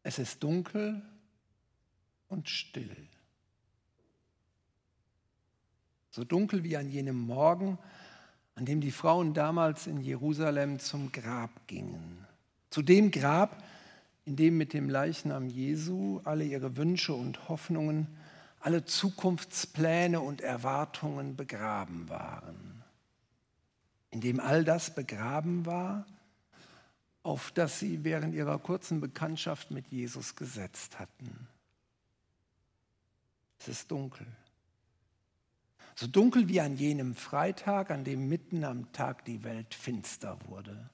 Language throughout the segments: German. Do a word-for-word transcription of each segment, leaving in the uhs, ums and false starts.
Es ist dunkel und still. So dunkel wie an jenem Morgen, an dem die Frauen damals in Jerusalem zum Grab gingen. Zu dem Grab, in dem mit dem Leichnam Jesu alle ihre Wünsche und Hoffnungen, alle Zukunftspläne und Erwartungen begraben waren. In dem all das begraben war, auf das sie während ihrer kurzen Bekanntschaft mit Jesus gesetzt hatten. Es ist dunkel. So dunkel wie an jenem Freitag, an dem mitten am Tag die Welt finster wurde.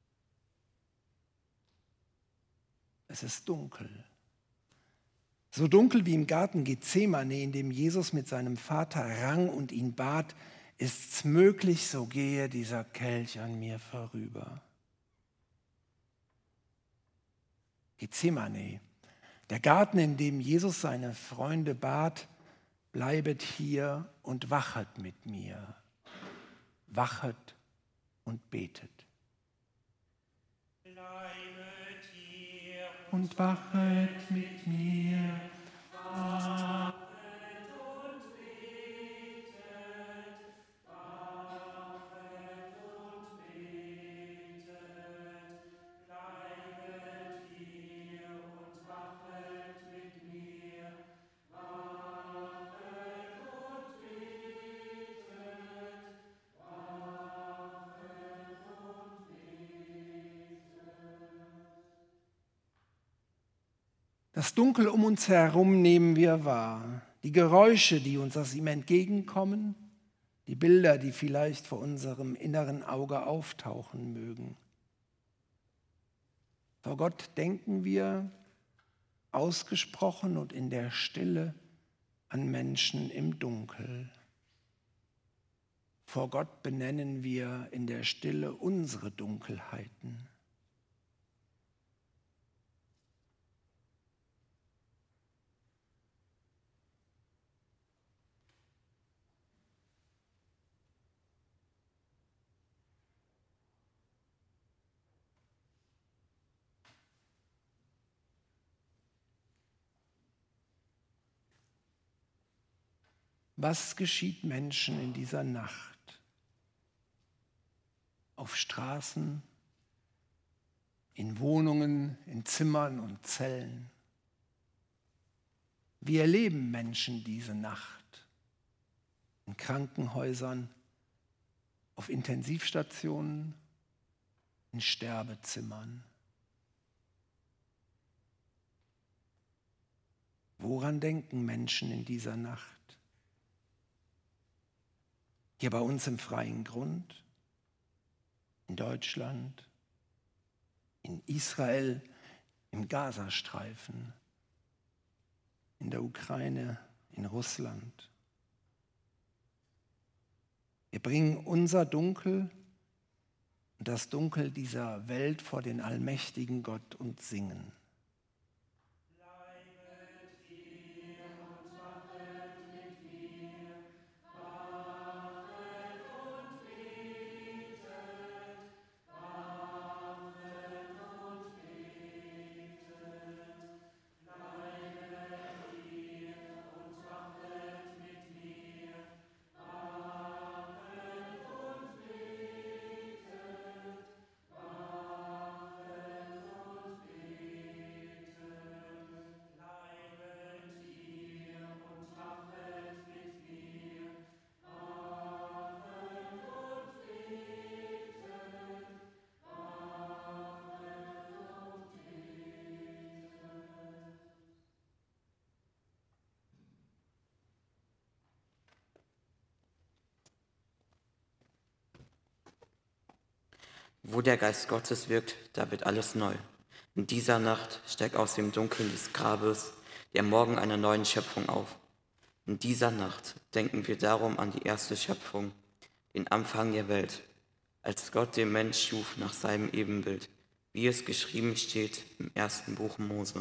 Es ist dunkel. So dunkel wie im Garten Gethsemane, in dem Jesus mit seinem Vater rang und ihn bat, ist's möglich, so gehe dieser Kelch an mir vorüber. Gethsemane, der Garten, in dem Jesus seine Freunde bat, bleibet hier und wachet mit mir. Wachet und betet. Bleibet hier Und wachet mit mir. wachet und betet. Wachet und betet. Bleibet hier und wachet mit mir. Wachet und betet. Wachet und betet. Das Dunkel um uns herum nehmen wir wahr. Die Geräusche, die uns aus ihm entgegenkommen, die Bilder, die vielleicht vor unserem inneren Auge auftauchen mögen. Vor Gott denken wir ausgesprochen und in der Stille an Menschen im Dunkel. Vor Gott benennen wir in der Stille unsere Dunkelheiten. Was geschieht Menschen in dieser Nacht? Auf Straßen, in Wohnungen, in Zimmern und Zellen. Wie erleben Menschen diese Nacht? In Krankenhäusern, auf Intensivstationen, in Sterbezimmern. Woran denken Menschen in dieser Nacht? Hier bei uns im freien Grund, in Deutschland, in Israel, im Gazastreifen, in der Ukraine, in Russland. Wir bringen unser Dunkel und das Dunkel dieser Welt vor den allmächtigen Gott und singen. Wo der Geist Gottes wirkt, da wird alles neu. In dieser Nacht steigt aus dem Dunkeln des Grabes der Morgen einer neuen Schöpfung auf. In dieser Nacht denken wir darum an die erste Schöpfung, den Anfang der Welt, als Gott den Mensch schuf nach seinem Ebenbild, wie es geschrieben steht im ersten Buch Mose.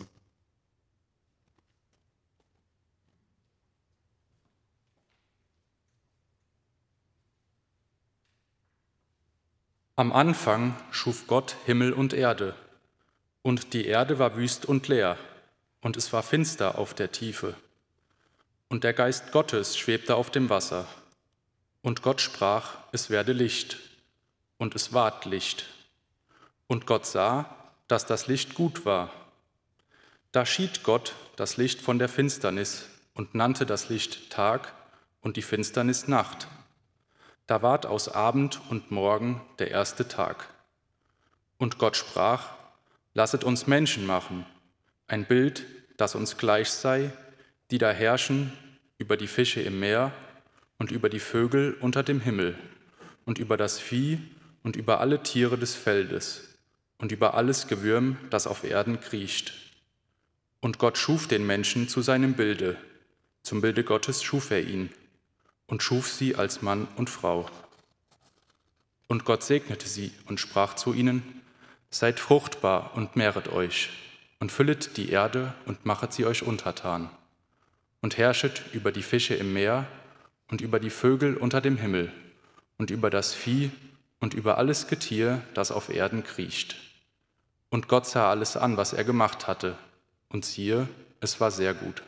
Am Anfang schuf Gott Himmel und Erde. Und die Erde war wüst und leer, und es war finster auf der Tiefe. Und der Geist Gottes schwebte auf dem Wasser. Und Gott sprach, es werde Licht. Und es ward Licht. Und Gott sah, dass das Licht gut war. Da schied Gott das Licht von der Finsternis und nannte das Licht Tag und die Finsternis Nacht. Da ward aus Abend und Morgen der erste Tag. Und Gott sprach, lasset uns Menschen machen, ein Bild, das uns gleich sei, die da herrschen über die Fische im Meer und über die Vögel unter dem Himmel und über das Vieh und über alle Tiere des Feldes und über alles Gewürm, das auf Erden kriecht. Und Gott schuf den Menschen zu seinem Bilde, zum Bilde Gottes schuf er ihn und schuf sie als Mann und Frau. Und Gott segnete sie und sprach zu ihnen, seid fruchtbar und mehret euch und füllet die Erde und machet sie euch untertan und herrschet über die Fische im Meer und über die Vögel unter dem Himmel und über das Vieh und über alles Getier, das auf Erden kriecht. Und Gott sah alles an, was er gemacht hatte, und siehe, es war sehr gut.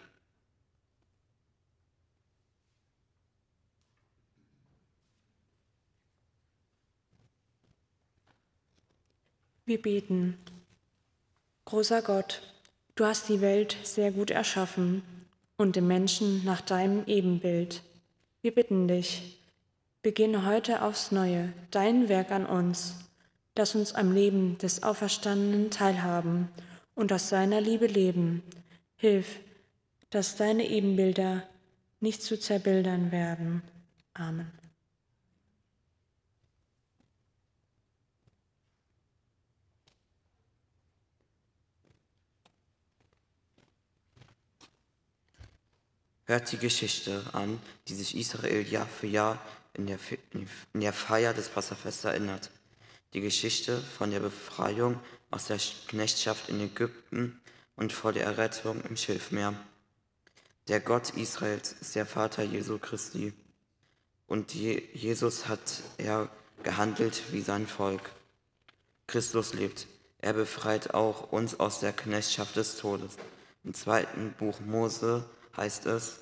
Wir beten. Großer Gott, du hast die Welt sehr gut erschaffen und den Menschen nach deinem Ebenbild. Wir bitten dich, beginne heute aufs Neue dein Werk an uns, lass uns am Leben des Auferstandenen teilhaben und aus seiner Liebe leben. Hilf, dass deine Ebenbilder nicht zu Zerbildern werden. Amen. Hört die Geschichte an, die sich Israel Jahr für Jahr in der, in der Feier des Passafests erinnert. Die Geschichte von der Befreiung aus der Knechtschaft in Ägypten und vor der Errettung im Schilfmeer. Der Gott Israels ist der Vater Jesu Christi. Und Jesus hat er gehandelt wie sein Volk. Christus lebt. Er befreit auch uns aus der Knechtschaft des Todes. Im zweiten Buch Mose heißt es,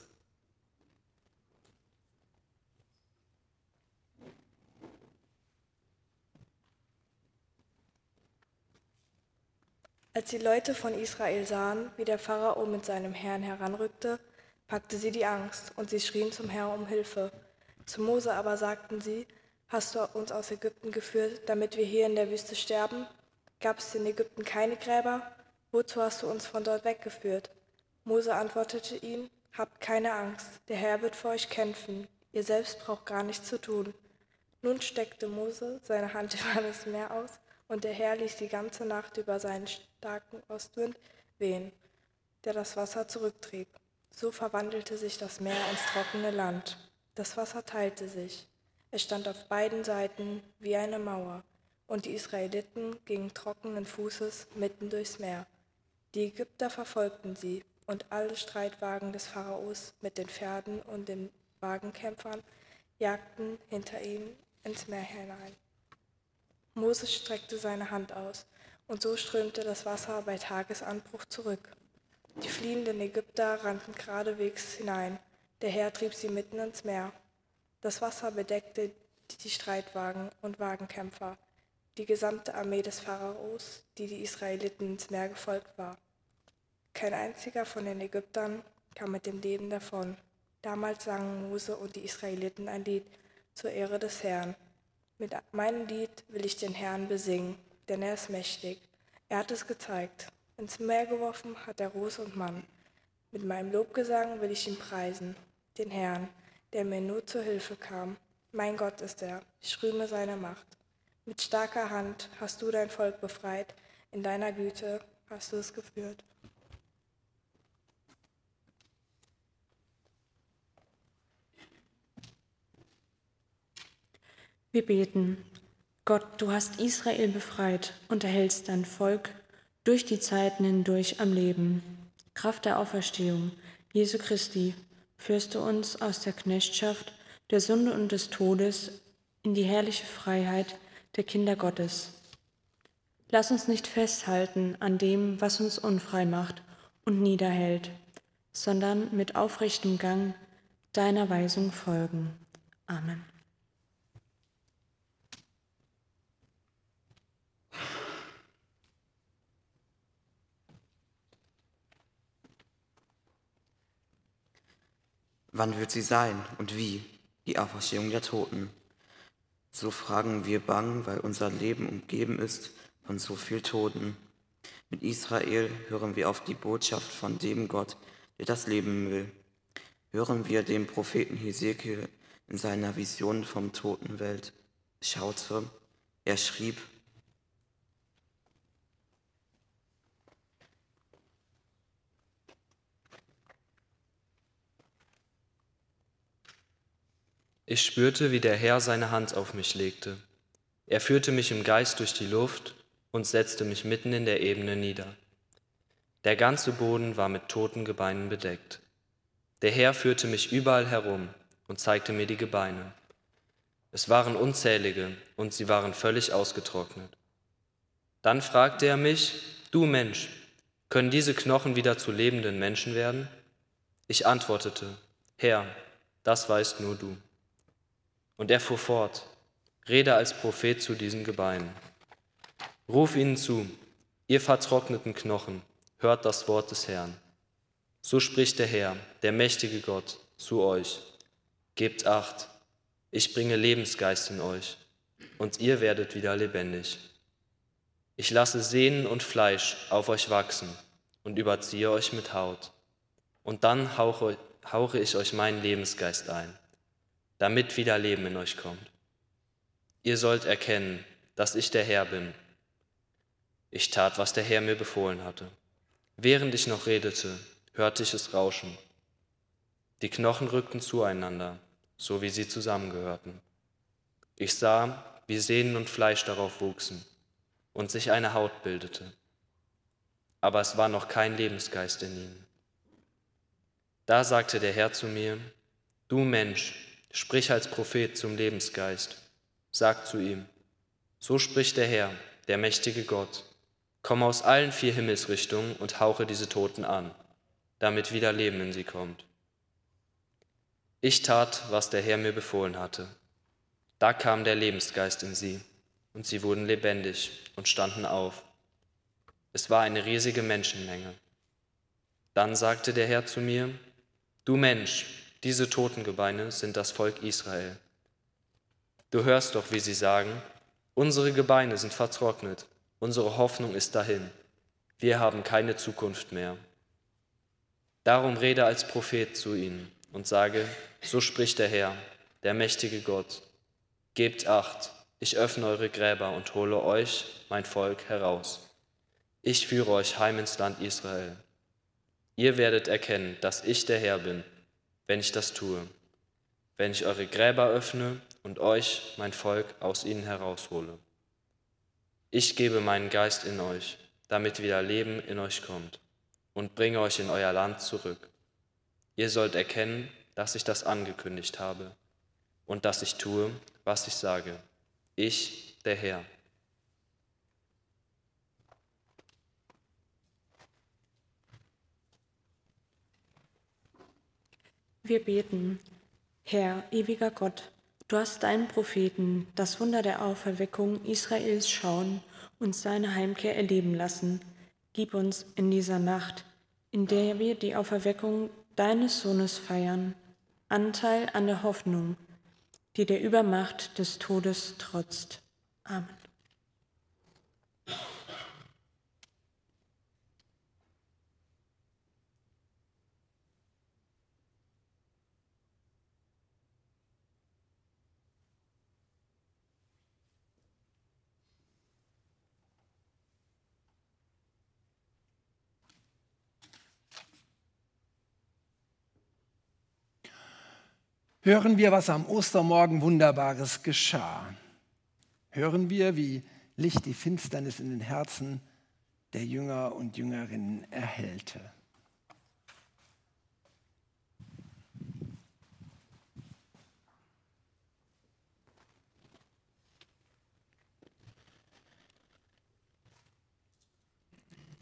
als die Leute von Israel sahen, wie der Pharao mit seinem Herrn heranrückte, packte sie die Angst und sie schrien zum Herrn um Hilfe. Zu Mose aber sagten sie, hast du uns aus Ägypten geführt, damit wir hier in der Wüste sterben? Gab es in Ägypten keine Gräber? Wozu hast du uns von dort weggeführt? Mose antwortete ihnen, habt keine Angst, der Herr wird für euch kämpfen, ihr selbst braucht gar nichts zu tun. Nun steckte Mose seine Hand über das Meer aus, und der Herr ließ die ganze Nacht über seinen starken Ostwind wehen, der das Wasser zurücktrieb. So verwandelte sich das Meer ins trockene Land. Das Wasser teilte sich. Es stand auf beiden Seiten wie eine Mauer, und die Israeliten gingen trockenen Fußes mitten durchs Meer. Die Ägypter verfolgten sie, und alle Streitwagen des Pharaos mit den Pferden und den Wagenkämpfern jagten hinter ihnen ins Meer hinein. Mose streckte seine Hand aus, und so strömte das Wasser bei Tagesanbruch zurück. Die fliehenden Ägypter rannten geradewegs hinein, der Herr trieb sie mitten ins Meer. Das Wasser bedeckte die Streitwagen und Wagenkämpfer, die gesamte Armee des Pharaos, die die Israeliten ins Meer gefolgt war. Kein einziger von den Ägyptern kam mit dem Leben davon. Damals sangen Mose und die Israeliten ein Lied zur Ehre des Herrn. Mit meinem Lied will ich den Herrn besingen, denn er ist mächtig. Er hat es gezeigt. Ins Meer geworfen hat er Ros und Mann. Mit meinem Lobgesang will ich ihn preisen, den Herrn, der mir nur zur Hilfe kam. Mein Gott ist er, ich rühme seine Macht. Mit starker Hand hast du dein Volk befreit, in deiner Güte hast du es geführt. Wir beten. Gott, du hast Israel befreit und erhältst dein Volk durch die Zeiten hindurch am Leben. Kraft der Auferstehung, Jesu Christi, führst du uns aus der Knechtschaft, der Sünde und des Todes in die herrliche Freiheit der Kinder Gottes. Lass uns nicht festhalten an dem, was uns unfrei macht und niederhält, sondern mit aufrechtem Gang deiner Weisung folgen. Amen. Wann wird sie sein und wie? Die Auferstehung der Toten. So fragen wir bang, weil unser Leben umgeben ist von so viel Toten. Mit Israel hören wir auf die Botschaft von dem Gott, der das Leben will. Hören wir den Propheten Hesekiel in seiner Vision vom Totenwelt schaute. Er schrieb: Ich spürte, wie der Herr seine Hand auf mich legte. Er führte mich im Geist durch die Luft und setzte mich mitten in der Ebene nieder. Der ganze Boden war mit toten Gebeinen bedeckt. Der Herr führte mich überall herum und zeigte mir die Gebeine. Es waren unzählige und sie waren völlig ausgetrocknet. Dann fragte er mich: Du Mensch, können diese Knochen wieder zu lebenden Menschen werden? Ich antwortete: Herr, das weißt nur du. Und er fuhr fort: Rede als Prophet zu diesen Gebeinen. Ruf ihnen zu: Ihr vertrockneten Knochen, hört das Wort des Herrn. So spricht der Herr, der mächtige Gott, zu euch: Gebt Acht, ich bringe Lebensgeist in euch, und ihr werdet wieder lebendig. Ich lasse Sehnen und Fleisch auf euch wachsen und überziehe euch mit Haut. Und dann hauche, hauche ich euch meinen Lebensgeist ein, damit wieder Leben in euch kommt. Ihr sollt erkennen, dass ich der Herr bin. Ich tat, was der Herr mir befohlen hatte. Während ich noch redete, hörte ich es rauschen. Die Knochen rückten zueinander, so wie sie zusammengehörten. Ich sah, wie Sehnen und Fleisch darauf wuchsen und sich eine Haut bildete. Aber es war noch kein Lebensgeist in ihnen. Da sagte der Herr zu mir: Du Mensch, sprich als Prophet zum Lebensgeist. Sag zu ihm: So spricht der Herr, der mächtige Gott. Komm aus allen vier Himmelsrichtungen und hauche diese Toten an, damit wieder Leben in sie kommt. Ich tat, was der Herr mir befohlen hatte. Da kam der Lebensgeist in sie, und sie wurden lebendig und standen auf. Es war eine riesige Menschenmenge. Dann sagte der Herr zu mir: Du Mensch, diese Totengebeine sind das Volk Israel. Du hörst doch, wie sie sagen: Unsere Gebeine sind vertrocknet, unsere Hoffnung ist dahin, wir haben keine Zukunft mehr. Darum rede als Prophet zu ihnen und sage: So spricht der Herr, der mächtige Gott. Gebt Acht, ich öffne eure Gräber und hole euch, mein Volk, heraus. Ich führe euch heim ins Land Israel. Ihr werdet erkennen, dass ich der Herr bin, wenn ich das tue, wenn ich eure Gräber öffne und euch, mein Volk, aus ihnen heraushole. Ich gebe meinen Geist in euch, damit wieder Leben in euch kommt, und bringe euch in euer Land zurück. Ihr sollt erkennen, dass ich das angekündigt habe und dass ich tue, was ich sage. Ich, der Herr. Wir beten: Herr, ewiger Gott, du hast deinen Propheten das Wunder der Auferweckung Israels schauen und seine Heimkehr erleben lassen. Gib uns in dieser Nacht, in der wir die Auferweckung deines Sohnes feiern, Anteil an der Hoffnung, die der Übermacht des Todes trotzt. Amen. Hören wir, was am Ostermorgen Wunderbares geschah. Hören wir, wie Licht die Finsternis in den Herzen der Jünger und Jüngerinnen erhellte.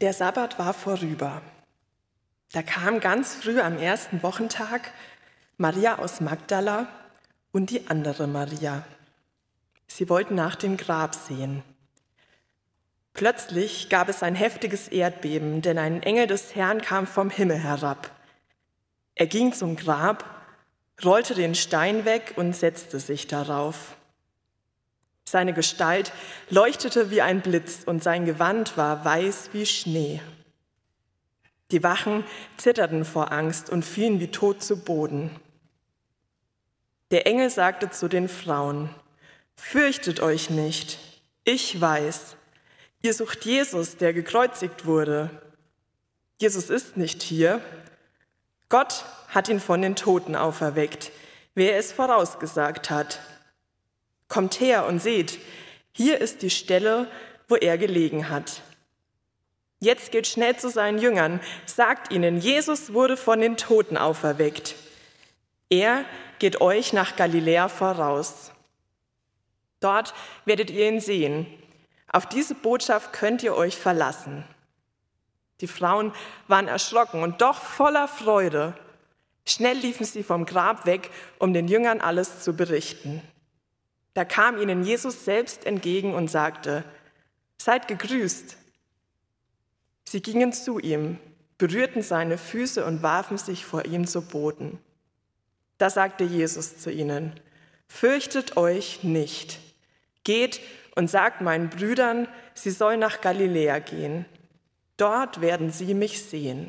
Der Sabbat war vorüber. Da kam ganz früh am ersten Wochentag Maria aus Magdala und die andere Maria. Sie wollten nach dem Grab sehen. Plötzlich gab es ein heftiges Erdbeben, denn ein Engel des Herrn kam vom Himmel herab. Er ging zum Grab, rollte den Stein weg und setzte sich darauf. Seine Gestalt leuchtete wie ein Blitz und sein Gewand war weiß wie Schnee. Die Wachen zitterten vor Angst und fielen wie tot zu Boden. Der Engel sagte zu den Frauen: Fürchtet euch nicht, ich weiß, ihr sucht Jesus, der gekreuzigt wurde. Jesus ist nicht hier. Gott hat ihn von den Toten auferweckt, wie er es vorausgesagt hat. Kommt her und seht, hier ist die Stelle, wo er gelegen hat. Jetzt geht schnell zu seinen Jüngern, sagt ihnen, Jesus wurde von den Toten auferweckt. Er geht euch nach Galiläa voraus. Dort werdet ihr ihn sehen. Auf diese Botschaft könnt ihr euch verlassen. Die Frauen waren erschrocken und doch voller Freude. Schnell liefen sie vom Grab weg, um den Jüngern alles zu berichten. Da kam ihnen Jesus selbst entgegen und sagte: Seid gegrüßt. Sie gingen zu ihm, berührten seine Füße und warfen sich vor ihm zu Boden. Da sagte Jesus zu ihnen: Fürchtet euch nicht. Geht und sagt meinen Brüdern, sie sollen nach Galiläa gehen. Dort werden sie mich sehen.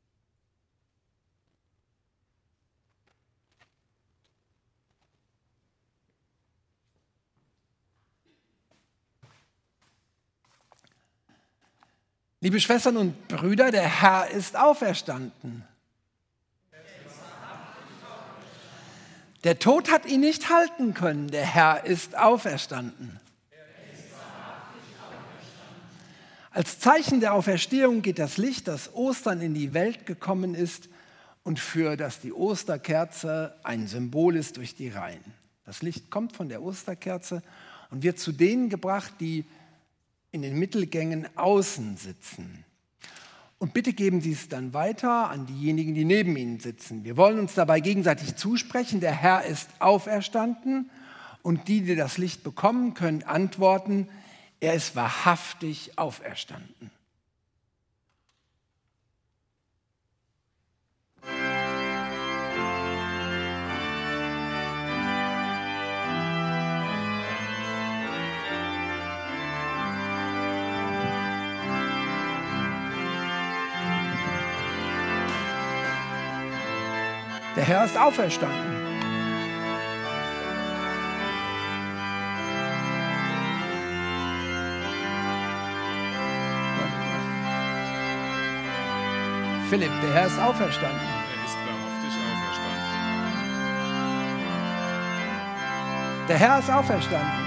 Liebe Schwestern und Brüder, der Herr ist auferstanden. Der Tod hat ihn nicht halten können, der Herr ist auferstanden. Als Zeichen der Auferstehung geht das Licht, das Ostern in die Welt gekommen ist und für das die Osterkerze ein Symbol ist durch die Reihen. Das Licht kommt von der Osterkerze und wird zu denen gebracht, die in den Mittelgängen außen sitzen. Und bitte geben Sie es dann weiter an diejenigen, die neben Ihnen sitzen. Wir wollen uns dabei gegenseitig zusprechen, der Herr ist auferstanden. Und die, die das Licht bekommen, können antworten, er ist wahrhaftig auferstanden. Der Herr ist auferstanden. Philipp, der Herr ist auferstanden. Er ist wahrhaftig auferstanden. Der Herr ist auferstanden.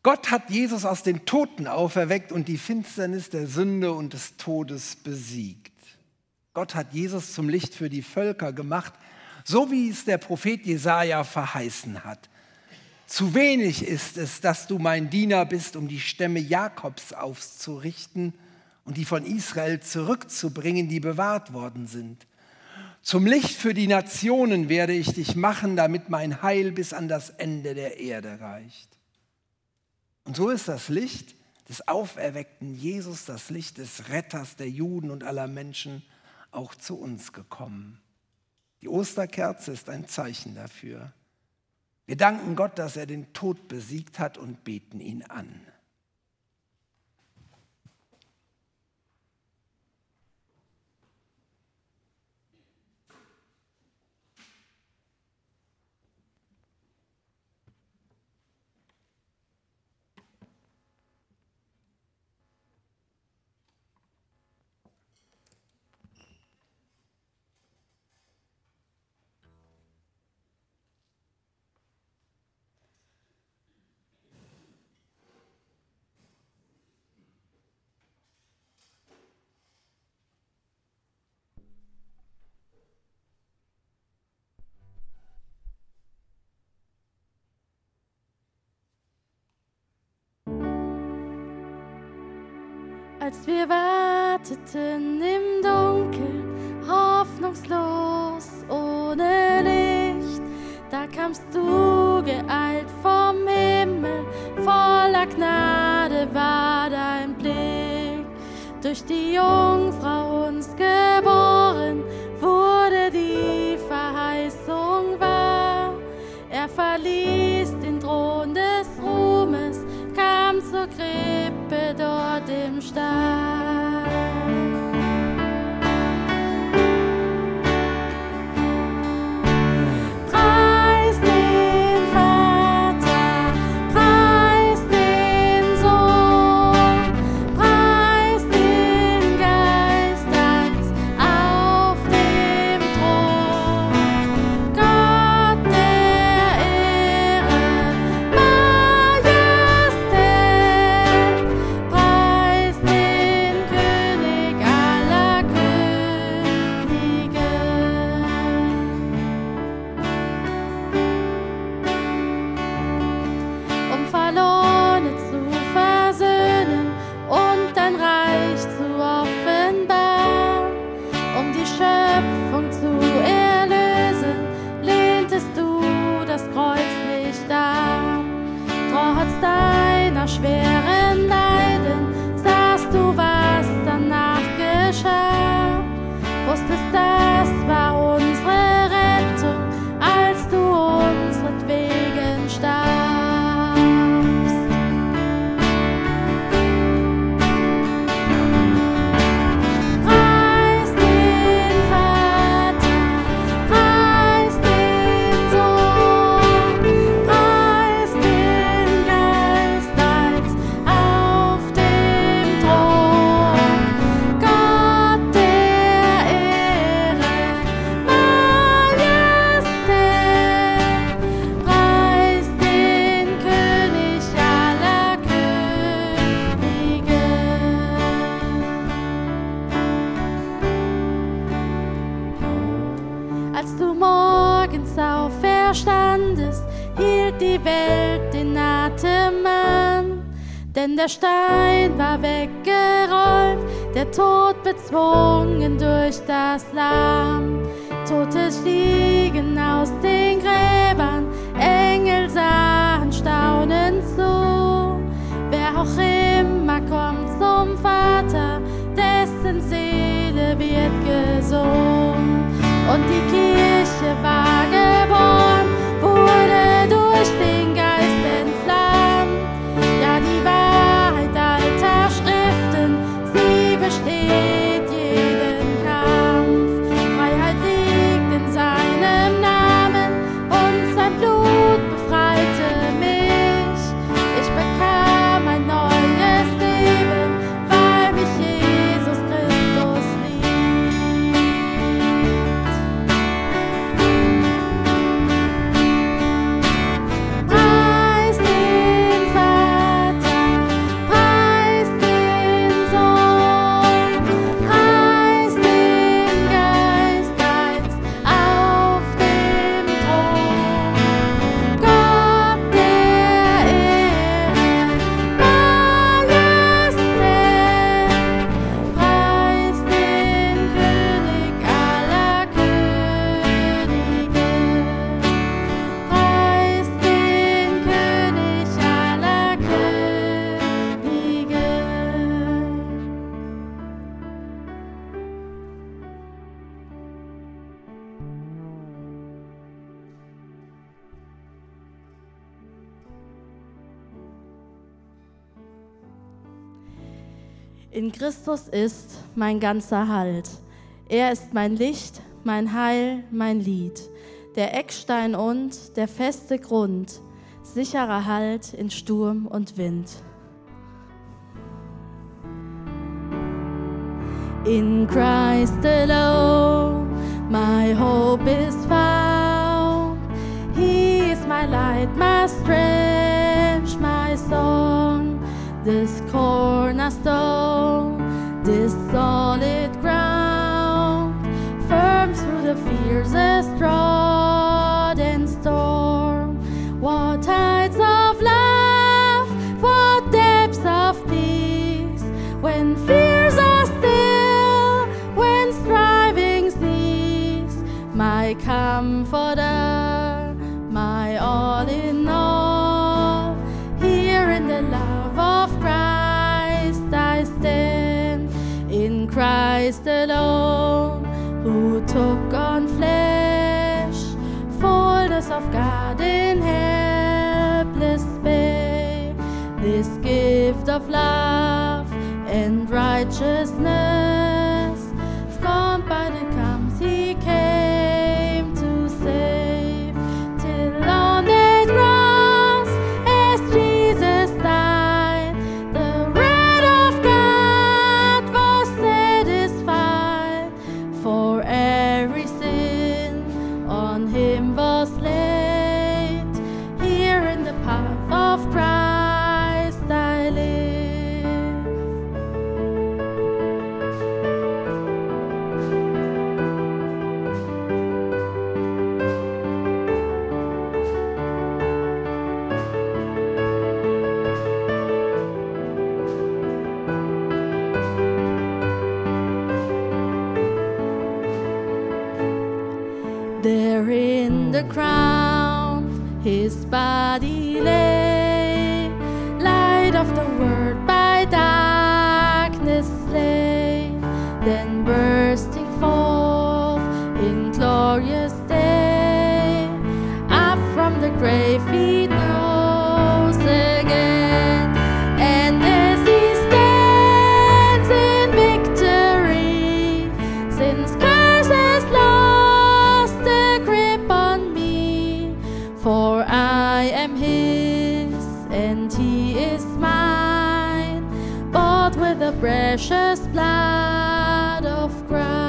Gott hat Jesus aus den Toten auferweckt und die Finsternis der Sünde und des Todes besiegt. Gott hat Jesus zum Licht für die Völker gemacht, so wie es der Prophet Jesaja verheißen hat. Zu wenig ist es, dass du mein Diener bist, um die Stämme Jakobs aufzurichten und die von Israel zurückzubringen, die bewahrt worden sind. Zum Licht für die Nationen werde ich dich machen, damit mein Heil bis an das Ende der Erde reicht. Und so ist das Licht des auferweckten Jesus, das Licht des Retters der Juden und aller Menschen, auch zu uns gekommen. Die Osterkerze ist ein Zeichen dafür. Wir danken Gott, dass er den Tod besiegt hat und beten ihn an. Als wir warteten im Dunkeln, hoffnungslos, ohne Licht, da kamst du geeilt vom Himmel, voller Gnade war dein Blick. Durch die Jungfrau uns geboren, wurde die Verheißung wahr. Er verließ den Thron des Ruhmes, kam zur Krippe dort im Stall. Preis den Vater, preis den Sohn, preis den Geist als auf dem Thron. Gott der Ehre, Majestät, preis den König aller Könige. Um Verlorene zu versöhnen und dein Reich zu offenbaren, um die Schöpfung zu erlösen, lehntest du das Kreuz nicht ab. Trotz deiner schweren Leiden sahst du, was danach geschah. Wusstest, das war unsere Rettung, als du unsretwegen starbst. Preis den Vater, preis den Sohn, preis den Geist als auf dem Thron. Gott der Ehre, Majestät, preis den König aller Könige. Als du morgens auferstandest, hielt die Welt den Atem an, denn der Stein war weggerollt, der Tod bezwungen durch das Lamm. Tote stiegen aus den Gräbern, Engel sahen staunend zu. Wer auch immer kommt zum Vater, dessen Seele wird gesund. Und die Kirche war geboren, wurde durch den Geist entflammt. Ja, die Wahrheit alter Schriften, sie besteht jeden Kampf. Freiheit liegt in seinem Namen und sein Blut befreite mich. Ich bekam ein neues Leben, weil mich Jesus Christus liebt. In Christus ist mein ganzer Halt. Er ist mein Licht, mein Heil, mein Lied, der Eckstein und der feste Grund, sicherer Halt in Sturm und Wind. In Christ alone, my hope is found. He is my light, my strength, my song. This cornerstone, this solid ground, firm through the fiercest drought and storm. What tides of love, what depths of peace, when fears are still, when striving cease. My comforter, my all in all, here in the love of Christ I stand. In Christ alone, who took on flesh, fullness of God in helpless babe. This gift of love and righteousness, scorned by the comes he came to save. Till on that cross, as Jesus died, the wrath of God was satisfied. For every sin on him was laid. Here in the path of Christ I live. There in the crown his body lay, light of the world by darkness slain, then bursting forth in glorious day, up from the grave he rose again. And as he stands in victory, since curse has lost the grip on me, for I am his and he is mine, bought with the precious blood of Christ.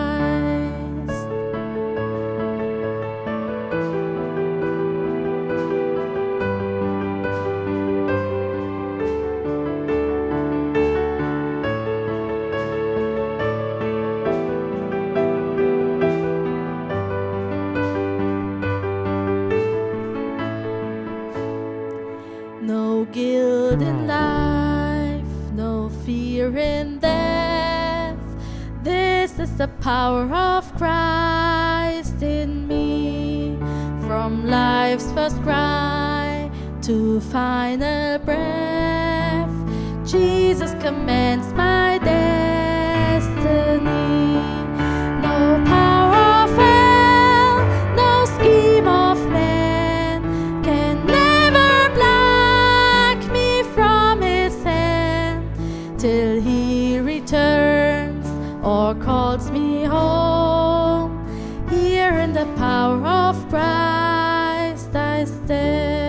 No guilt in life, no fear in death. This is the power of Christ in me. From life's first cry to final breath, Jesus commands my destiny. No power of hell, no scheme of man can never pluck me from his hand, till he returns or calls me home. Here in the power of Christ I stand.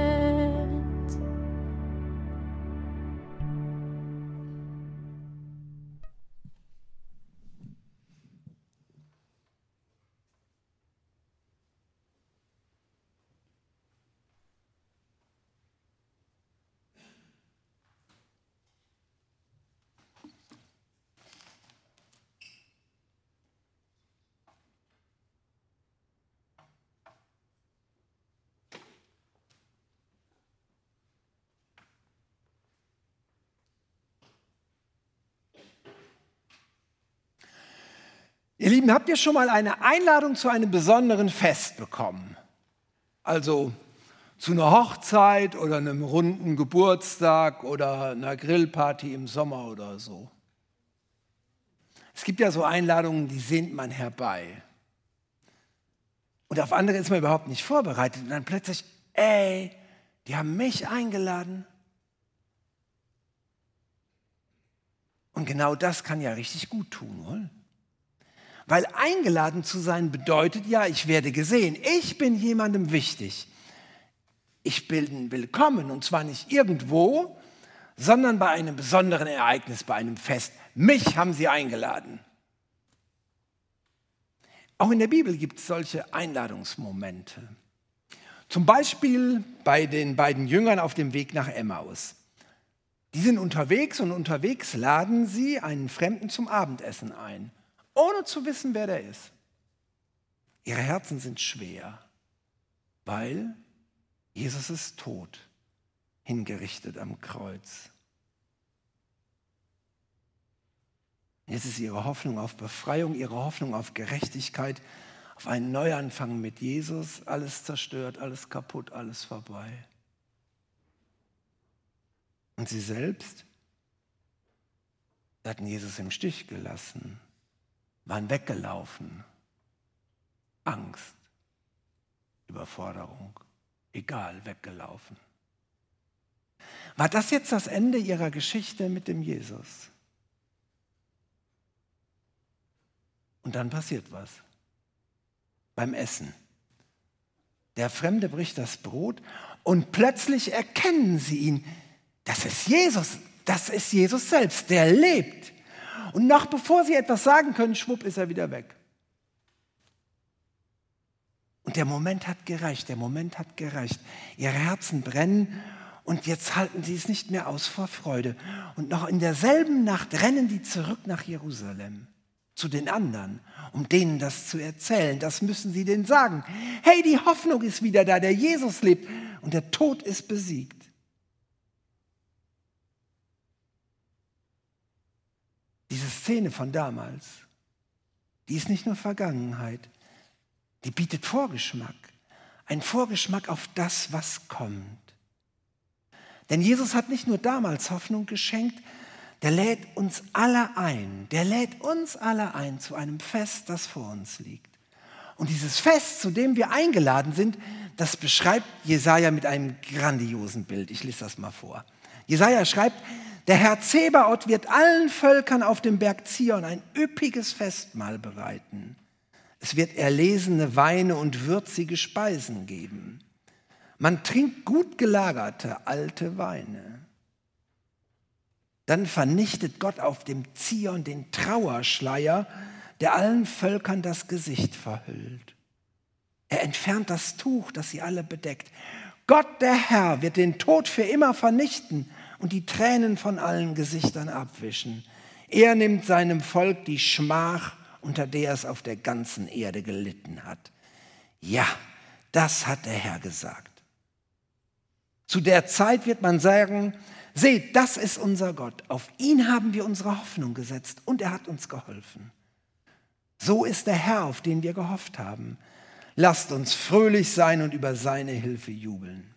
Ihr Lieben, habt ihr schon mal eine Einladung zu einem besonderen Fest bekommen? Also zu einer Hochzeit oder einem runden Geburtstag oder einer Grillparty im Sommer oder so. Es gibt ja so Einladungen, die sehnt man herbei. Und auf andere ist man überhaupt nicht vorbereitet. Und dann plötzlich, ey, die haben mich eingeladen. Und genau das kann ja richtig gut tun, oder? Weil eingeladen zu sein bedeutet ja, ich werde gesehen. Ich bin jemandem wichtig. Ich bin willkommen und zwar nicht irgendwo, sondern bei einem besonderen Ereignis, bei einem Fest. Mich haben sie eingeladen. Auch in der Bibel gibt es solche Einladungsmomente. Zum Beispiel bei den beiden Jüngern auf dem Weg nach Emmaus. Die sind unterwegs und unterwegs laden sie einen Fremden zum Abendessen ein, ohne zu wissen, wer der ist. Ihre Herzen sind schwer, weil Jesus ist tot, hingerichtet am Kreuz. Jetzt ist ihre Hoffnung auf Befreiung, ihre Hoffnung auf Gerechtigkeit, auf einen Neuanfang mit Jesus, alles zerstört, alles kaputt, alles vorbei. Und sie selbst hatten Jesus im Stich gelassen, waren weggelaufen. Angst, Überforderung, egal, weggelaufen. War das jetzt das Ende ihrer Geschichte mit dem Jesus? Und dann passiert was. Beim Essen. Der Fremde bricht das Brot und plötzlich erkennen sie ihn. Das ist Jesus, das ist Jesus selbst, der lebt. Und noch bevor sie etwas sagen können, schwupp, ist er wieder weg. Und der Moment hat gereicht, der Moment hat gereicht. Ihre Herzen brennen und jetzt halten sie es nicht mehr aus vor Freude. Und noch in derselben Nacht rennen die zurück nach Jerusalem, zu den anderen, um denen das zu erzählen. Das müssen sie denen sagen. Hey, die Hoffnung ist wieder da, der Jesus lebt und der Tod ist besiegt. Diese Szene von damals, die ist nicht nur Vergangenheit, die bietet Vorgeschmack. Ein Vorgeschmack auf das, was kommt. Denn Jesus hat nicht nur damals Hoffnung geschenkt, der lädt uns alle ein. Der lädt uns alle ein zu einem Fest, das vor uns liegt. Und dieses Fest, zu dem wir eingeladen sind, das beschreibt Jesaja mit einem grandiosen Bild. Ich lese das mal vor. Jesaja schreibt, der Herr Zebaoth wird allen Völkern auf dem Berg Zion ein üppiges Festmahl bereiten. Es wird erlesene Weine und würzige Speisen geben. Man trinkt gut gelagerte alte Weine. Dann vernichtet Gott auf dem Zion den Trauerschleier, der allen Völkern das Gesicht verhüllt. Er entfernt das Tuch, das sie alle bedeckt. Gott, der Herr, wird den Tod für immer vernichten und die Tränen von allen Gesichtern abwischen. Er nimmt seinem Volk die Schmach, unter der es auf der ganzen Erde gelitten hat. Ja, das hat der Herr gesagt. Zu der Zeit wird man sagen, seht, das ist unser Gott. Auf ihn haben wir unsere Hoffnung gesetzt und er hat uns geholfen. So ist der Herr, auf den wir gehofft haben. Lasst uns fröhlich sein und über seine Hilfe jubeln.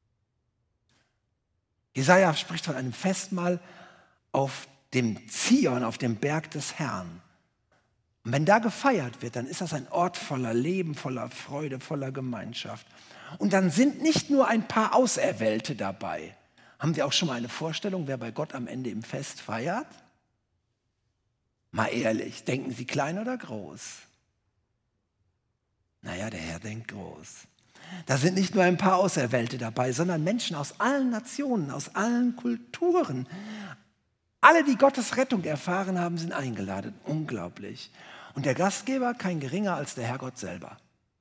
Jesaja spricht von einem Festmahl auf dem Zion, auf dem Berg des Herrn. Und wenn da gefeiert wird, dann ist das ein Ort voller Leben, voller Freude, voller Gemeinschaft. Und dann sind nicht nur ein paar Auserwählte dabei. Haben Sie auch schon mal eine Vorstellung, wer bei Gott am Ende im Fest feiert? Mal ehrlich, denken Sie klein oder groß? Naja, der Herr denkt groß. Da sind nicht nur ein paar Auserwählte dabei, sondern Menschen aus allen Nationen, aus allen Kulturen. Alle, die Gottes Rettung erfahren haben, sind eingeladen. Unglaublich. Und der Gastgeber kein geringer als der Herrgott selber.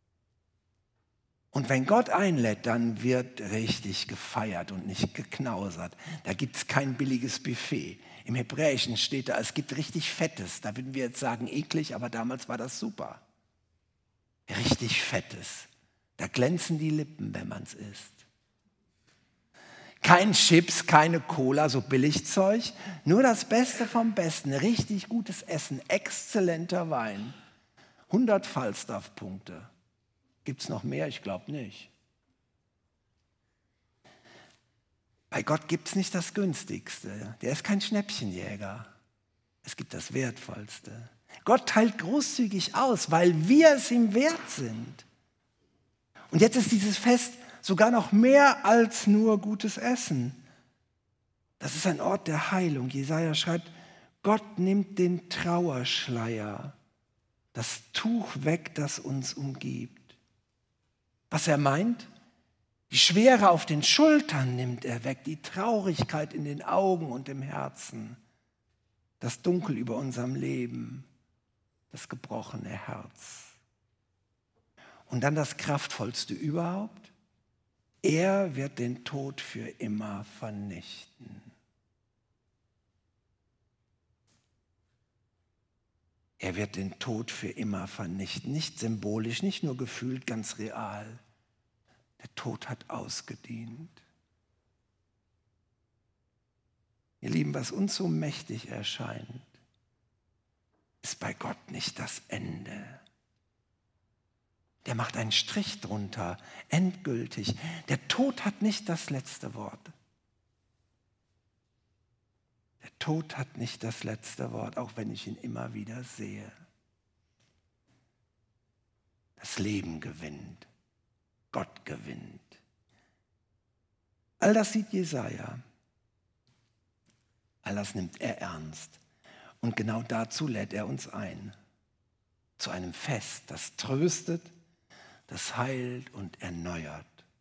Und wenn Gott einlädt, dann wird richtig gefeiert und nicht geknausert. Da gibt es kein billiges Buffet. Im Hebräischen steht da, es gibt richtig Fettes. Da würden wir jetzt sagen, eklig, aber damals war das super. Richtig Fettes. Da glänzen die Lippen, wenn man es isst. Kein Chips, keine Cola, so Billigzeug. Nur das Beste vom Besten. Richtig gutes Essen, exzellenter Wein. hundert Falstaff-Punkte. Gibt es noch mehr? Ich glaube nicht. Bei Gott gibt es nicht das Günstigste. Der ist kein Schnäppchenjäger. Es gibt das Wertvollste. Gott teilt großzügig aus, weil wir es ihm wert sind. Und jetzt ist dieses Fest sogar noch mehr als nur gutes Essen. Das ist ein Ort der Heilung. Jesaja schreibt, Gott nimmt den Trauerschleier, das Tuch weg, das uns umgibt. Was er meint? Die Schwere auf den Schultern nimmt er weg, die Traurigkeit in den Augen und im Herzen, das Dunkel über unserem Leben, das gebrochene Herz. Und dann das Kraftvollste überhaupt: Er wird den Tod für immer vernichten. Er wird den Tod für immer vernichten. Nicht symbolisch, nicht nur gefühlt, ganz real. Der Tod hat ausgedient. Ihr Lieben, was uns so mächtig erscheint, ist bei Gott nicht das Ende. Der macht einen Strich drunter, endgültig. Der Tod hat nicht das letzte Wort. Der Tod hat nicht das letzte Wort, auch wenn ich ihn immer wieder sehe. Das Leben gewinnt. Gott gewinnt. All das sieht Jesaja. All das nimmt er ernst. Und genau dazu lädt er uns ein. Zu einem Fest, das tröstet, das heilt und erneuert.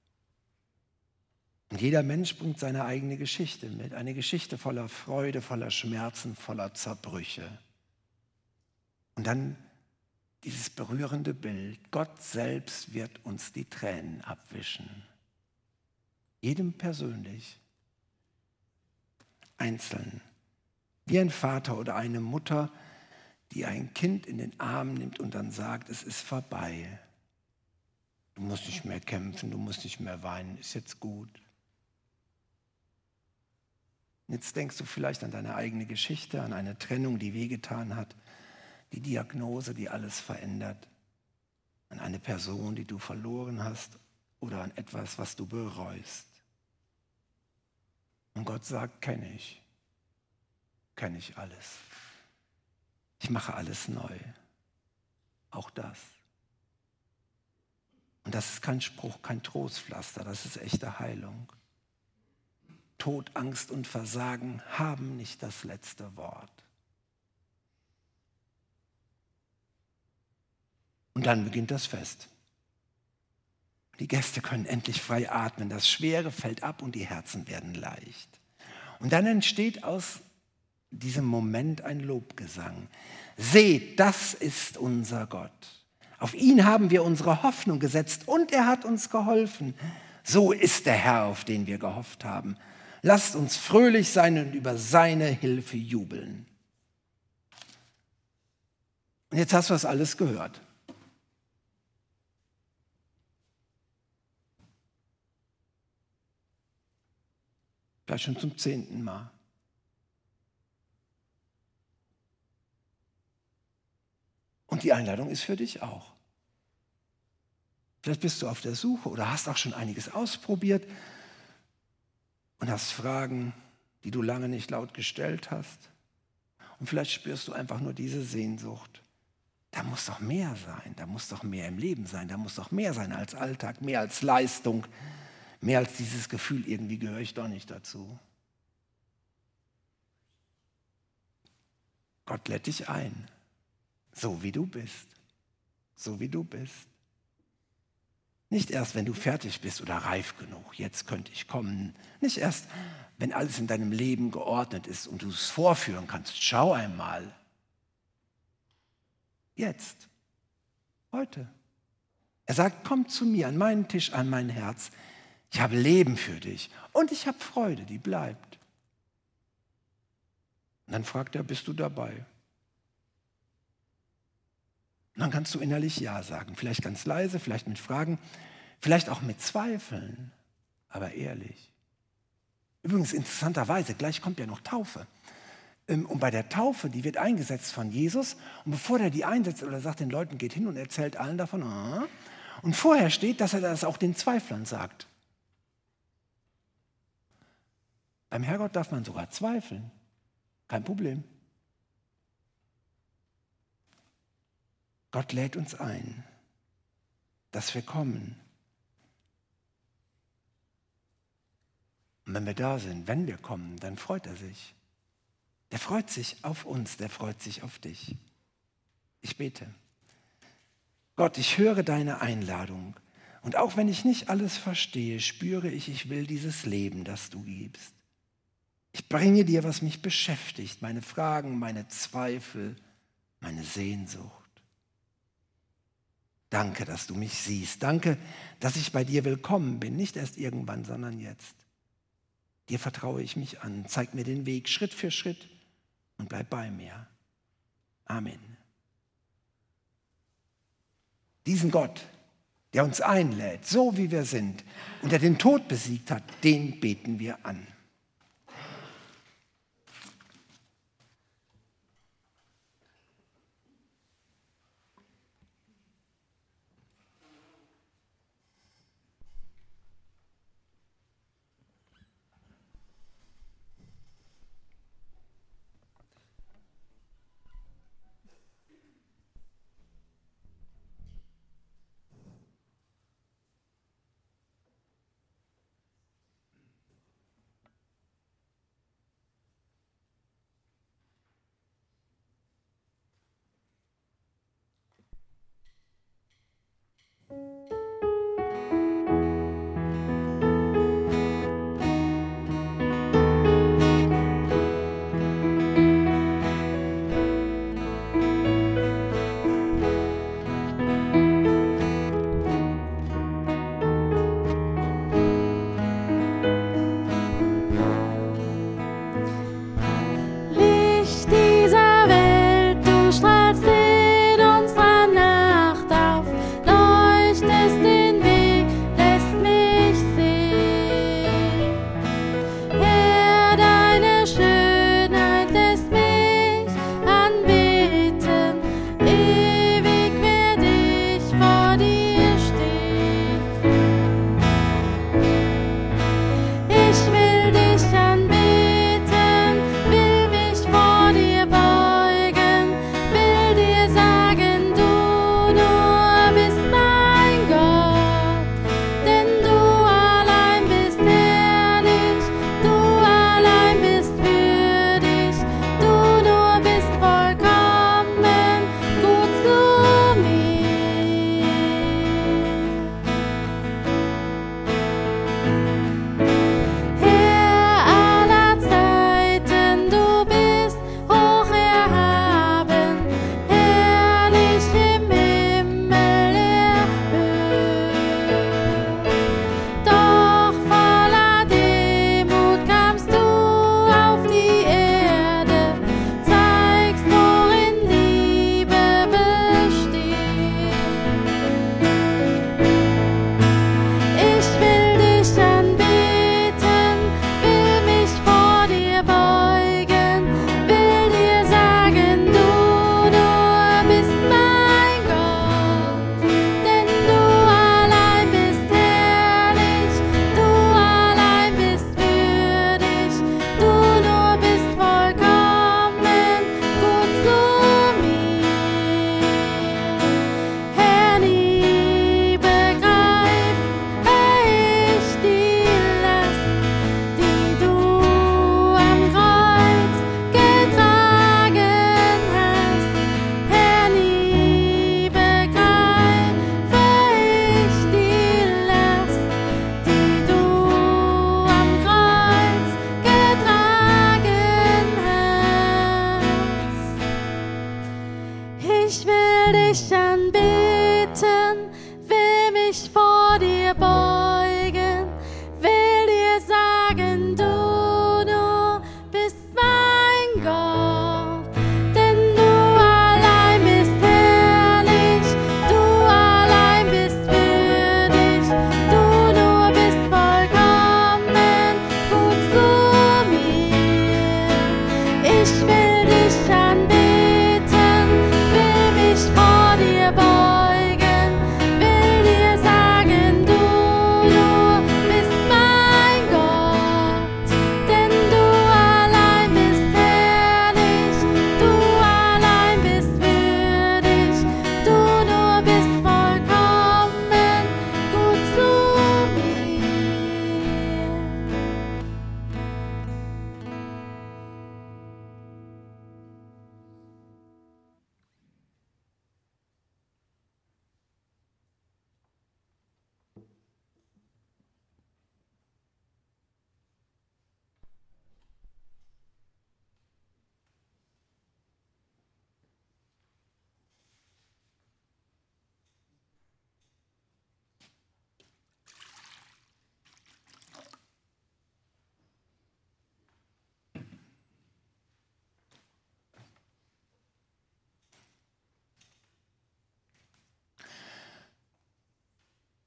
Und jeder Mensch bringt seine eigene Geschichte mit. Eine Geschichte voller Freude, voller Schmerzen, voller Zerbrüche. Und dann dieses berührende Bild: Gott selbst wird uns die Tränen abwischen. Jedem persönlich, einzeln. Wie ein Vater oder eine Mutter, die ein Kind in den Arm nimmt und dann sagt, es ist vorbei. Du musst nicht mehr kämpfen, du musst nicht mehr weinen, ist jetzt gut. Jetzt denkst du vielleicht an deine eigene Geschichte, an eine Trennung, die wehgetan hat, die Diagnose, die alles verändert, an eine Person, die du verloren hast oder an etwas, was du bereust. Und Gott sagt, kenne ich, kenne ich alles. Ich mache alles neu, auch das. Und das ist kein Spruch, kein Trostpflaster, das ist echte Heilung. Tod, Angst und Versagen haben nicht das letzte Wort. Und dann beginnt das Fest. Die Gäste können endlich frei atmen, das Schwere fällt ab und die Herzen werden leicht. Und dann entsteht aus diesem Moment ein Lobgesang. Seht, das ist unser Gott. Auf ihn haben wir unsere Hoffnung gesetzt und er hat uns geholfen. So ist der Herr, auf den wir gehofft haben. Lasst uns fröhlich sein und über seine Hilfe jubeln. Und jetzt hast du das alles gehört. Vielleicht schon zum zehnten Mal. Und die Einladung ist für dich auch. Vielleicht bist du auf der Suche oder hast auch schon einiges ausprobiert und hast Fragen, die du lange nicht laut gestellt hast. Und vielleicht spürst du einfach nur diese Sehnsucht. Da muss doch mehr sein, da muss doch mehr im Leben sein, da muss doch mehr sein als Alltag, mehr als Leistung, mehr als dieses Gefühl, irgendwie gehöre ich doch nicht dazu. Gott lädt dich ein, so wie du bist, so wie du bist. Nicht erst, wenn du fertig bist oder reif genug, jetzt könnte ich kommen. Nicht erst, wenn alles in deinem Leben geordnet ist und du es vorführen kannst. Schau einmal. Jetzt, heute. Er sagt, komm zu mir an meinen Tisch, an mein Herz. Ich habe Leben für dich und ich habe Freude, die bleibt. Und dann fragt er, bist du dabei? Und dann kannst du innerlich Ja sagen. Vielleicht ganz leise, vielleicht mit Fragen, vielleicht auch mit Zweifeln, aber ehrlich. Übrigens interessanterweise, gleich kommt ja noch Taufe. Und bei der Taufe, die wird eingesetzt von Jesus. Und bevor er die einsetzt oder sagt den Leuten, geht hin und erzählt allen davon. Und vorher steht, dass er das auch den Zweiflern sagt. Beim Herrgott darf man sogar zweifeln. Kein Problem. Gott lädt uns ein, dass wir kommen. Und wenn wir da sind, wenn wir kommen, dann freut er sich. Der freut sich auf uns, der freut sich auf dich. Ich bete. Gott, ich höre deine Einladung. Und auch wenn ich nicht alles verstehe, spüre ich, ich will dieses Leben, das du gibst. Ich bringe dir, was mich beschäftigt, meine Fragen, meine Zweifel, meine Sehnsucht. Danke, dass du mich siehst. Danke, dass ich bei dir willkommen bin, nicht erst irgendwann, sondern jetzt. Dir vertraue ich mich an. Zeig mir den Weg Schritt für Schritt und bleib bei mir. Amen. Diesen Gott, der uns einlädt, so wie wir sind, und der den Tod besiegt hat, den beten wir an.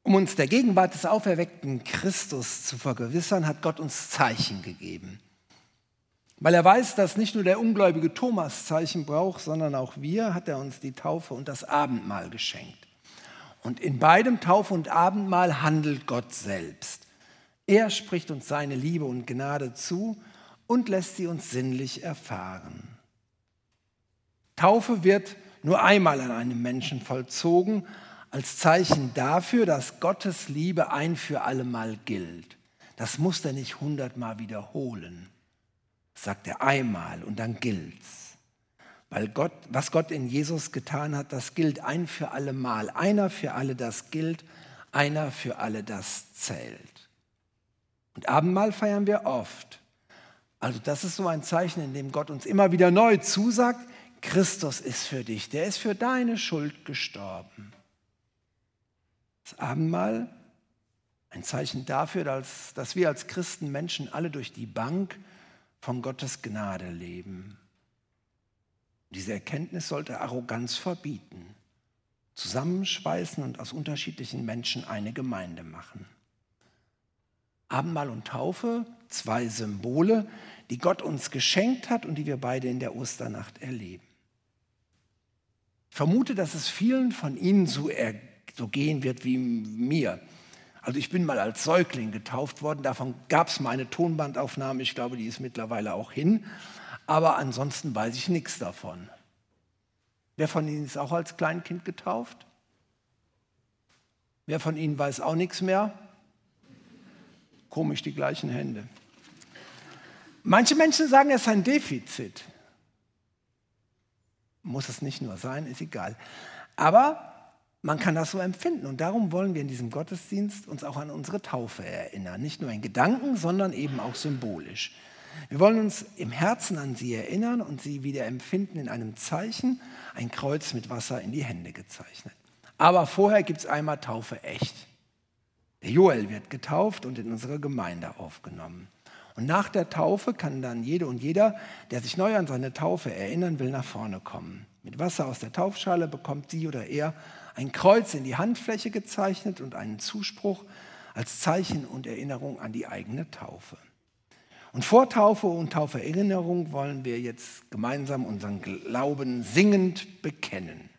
Um uns der Gegenwart des auferweckten Christus zu vergewissern, hat Gott uns Zeichen gegeben. Weil er weiß, dass nicht nur der ungläubige Thomas Zeichen braucht, sondern auch wir, hat er uns die Taufe und das Abendmahl geschenkt. Und in beidem Taufe und Abendmahl handelt Gott selbst. Er spricht uns seine Liebe und Gnade zu und lässt sie uns sinnlich erfahren. Taufe wird nur einmal an einem Menschen vollzogen, als Zeichen dafür, dass Gottes Liebe ein für allemal gilt. Das muss er nicht hundertmal wiederholen. Das sagt er einmal und dann gilt's. Weil Gott, was Gott in Jesus getan hat, das gilt ein für allemal. Einer für alle, das gilt, einer für alle, das zählt. Und Abendmahl feiern wir oft. Also das ist so ein Zeichen, in dem Gott uns immer wieder neu zusagt, Christus ist für dich, der ist für deine Schuld gestorben. Das Abendmahl, ein Zeichen dafür, dass, dass wir als Christen Menschen alle durch die Bank von Gottes Gnade leben. Diese Erkenntnis sollte Arroganz verbieten, zusammenschweißen und aus unterschiedlichen Menschen eine Gemeinde machen. Abendmahl und Taufe, zwei Symbole, die Gott uns geschenkt hat und die wir beide in der Osternacht erleben. Ich vermute, dass es vielen von Ihnen so, er, so gehen wird wie mir. Also ich bin mal als Säugling getauft worden, davon gab es mal eine Tonbandaufnahme, ich glaube, die ist mittlerweile auch hin, aber ansonsten weiß ich nichts davon. Wer von Ihnen ist auch als Kleinkind getauft? Wer von Ihnen weiß auch nichts mehr? Komisch, die gleichen Hände. Manche Menschen sagen, es ist ein Defizit. Muss es nicht nur sein, ist egal. Aber man kann das so empfinden und darum wollen wir in diesem Gottesdienst uns auch an unsere Taufe erinnern. Nicht nur in Gedanken, sondern eben auch symbolisch. Wir wollen uns im Herzen an sie erinnern und sie wieder empfinden in einem Zeichen, ein Kreuz mit Wasser in die Hände gezeichnet. Aber vorher gibt es einmal Taufe echt. Der Joel wird getauft und in unsere Gemeinde aufgenommen. Und nach der Taufe kann dann jede und jeder, der sich neu an seine Taufe erinnern will, nach vorne kommen. Mit Wasser aus der Taufschale bekommt sie oder er ein Kreuz in die Handfläche gezeichnet und einen Zuspruch als Zeichen und Erinnerung an die eigene Taufe. Und vor Taufe und Tauferinnerung wollen wir jetzt gemeinsam unseren Glauben singend bekennen.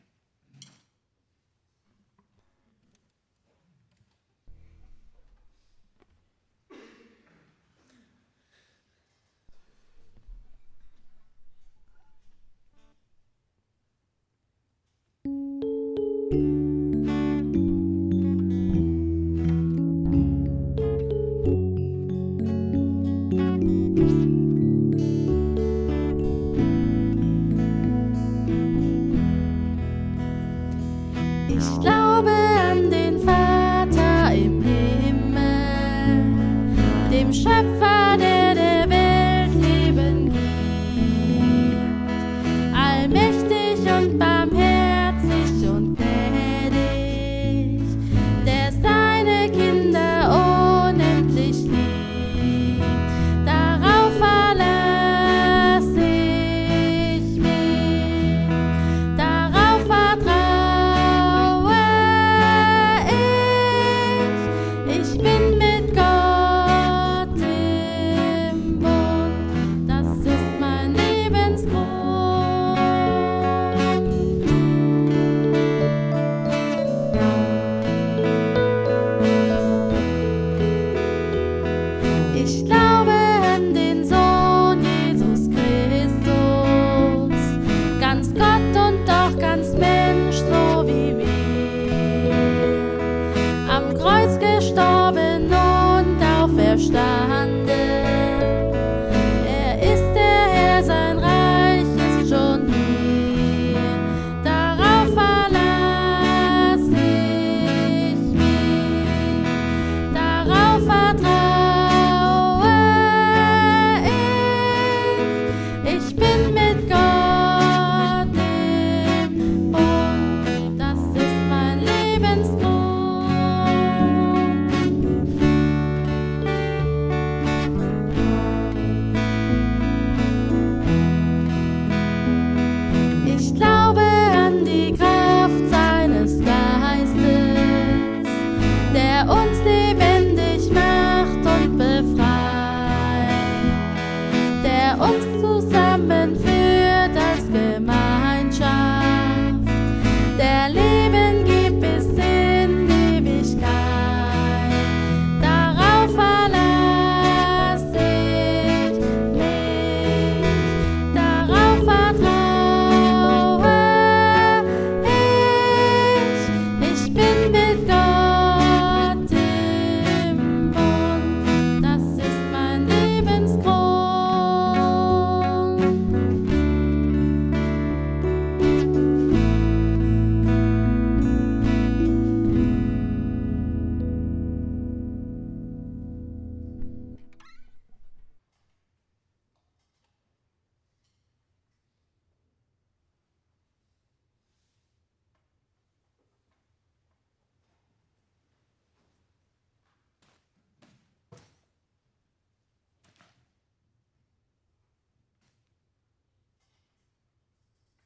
Das ist mein Lebensgrund.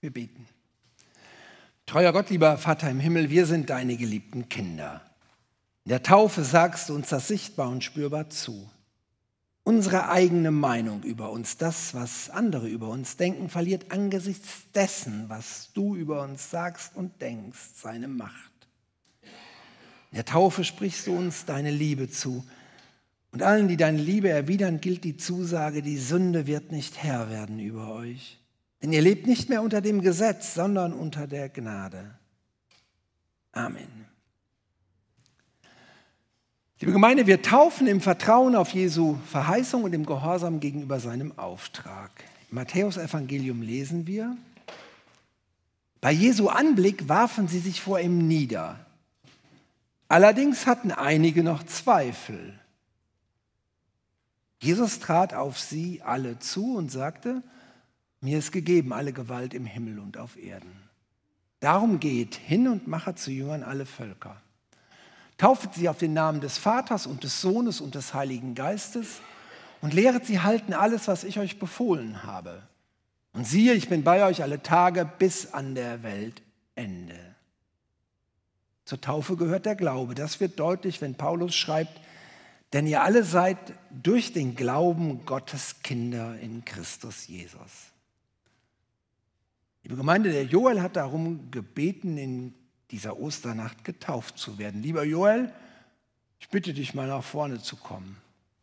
Wir beten. Treuer Gott, lieber Vater im Himmel, wir sind deine geliebten Kinder. In der Taufe sagst du uns das sichtbar und spürbar zu. Unsere eigene Meinung über uns, das, was andere über uns denken, verliert angesichts dessen, was du über uns sagst und denkst, seine Macht. In der Taufe sprichst du uns deine Liebe zu. Und allen, die deine Liebe erwidern, gilt die Zusage, die Sünde wird nicht Herr werden über euch. Denn ihr lebt nicht mehr unter dem Gesetz, sondern unter der Gnade. Amen. Liebe Gemeinde, wir taufen im Vertrauen auf Jesu Verheißung und im Gehorsam gegenüber seinem Auftrag. Im Matthäus-Evangelium lesen wir: Bei Jesu Anblick warfen sie sich vor ihm nieder. Allerdings hatten einige noch Zweifel. Jesus trat auf sie alle zu und sagte: Mir ist gegeben alle Gewalt im Himmel und auf Erden. Darum geht hin und mache zu Jüngern alle Völker. Taufet sie auf den Namen des Vaters und des Sohnes und des Heiligen Geistes und lehret sie halten alles, was ich euch befohlen habe. Und siehe, ich bin bei euch alle Tage bis an der Weltende. Zur Taufe gehört der Glaube. Das wird deutlich, wenn Paulus schreibt: Denn ihr alle seid durch den Glauben Gottes Kinder in Christus Jesus. Liebe Gemeinde, der Joel hat darum gebeten, in dieser Osternacht getauft zu werden. Lieber Joel, ich bitte dich mal nach vorne zu kommen.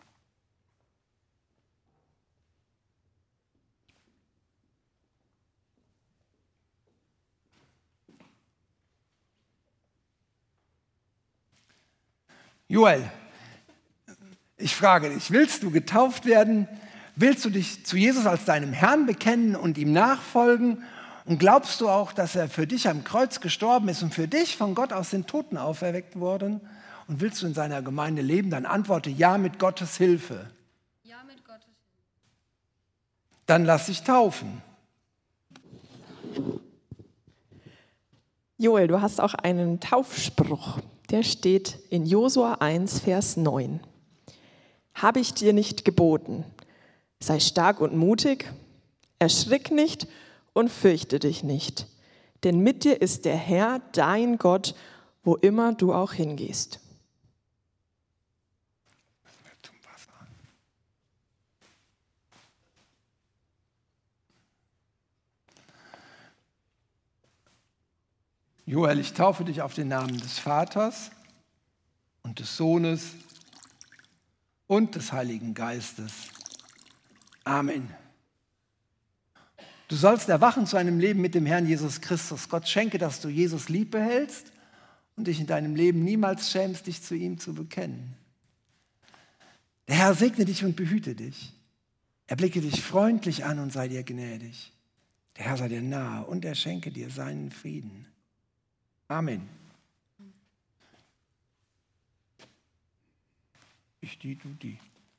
Joel, ich frage dich, willst du getauft werden? Willst du dich zu Jesus als deinem Herrn bekennen und ihm nachfolgen? Und glaubst du auch, dass er für dich am Kreuz gestorben ist und für dich von Gott aus den Toten auferweckt worden? Und willst du in seiner Gemeinde leben? Dann antworte ja mit Gottes Hilfe. Ja mit Gottes Hilfe. Dann lass dich taufen. Joel, du hast auch einen Taufspruch. Der steht in Josua eins, Vers neun. Habe ich dir nicht geboten? Sei stark und mutig, erschrick nicht und fürchte dich nicht, denn mit dir ist der Herr, dein Gott, wo immer du auch hingehst. Joel, ich taufe dich auf den Namen des Vaters und des Sohnes und des Heiligen Geistes. Amen. Du sollst erwachen zu einem Leben mit dem Herrn Jesus Christus. Gott schenke, dass du Jesus lieb behältst und dich in deinem Leben niemals schämst, dich zu ihm zu bekennen. Der Herr segne dich und behüte dich. Er blicke dich freundlich an und sei dir gnädig. Der Herr sei dir nahe und er schenke dir seinen Frieden. Amen. Ich die, du die.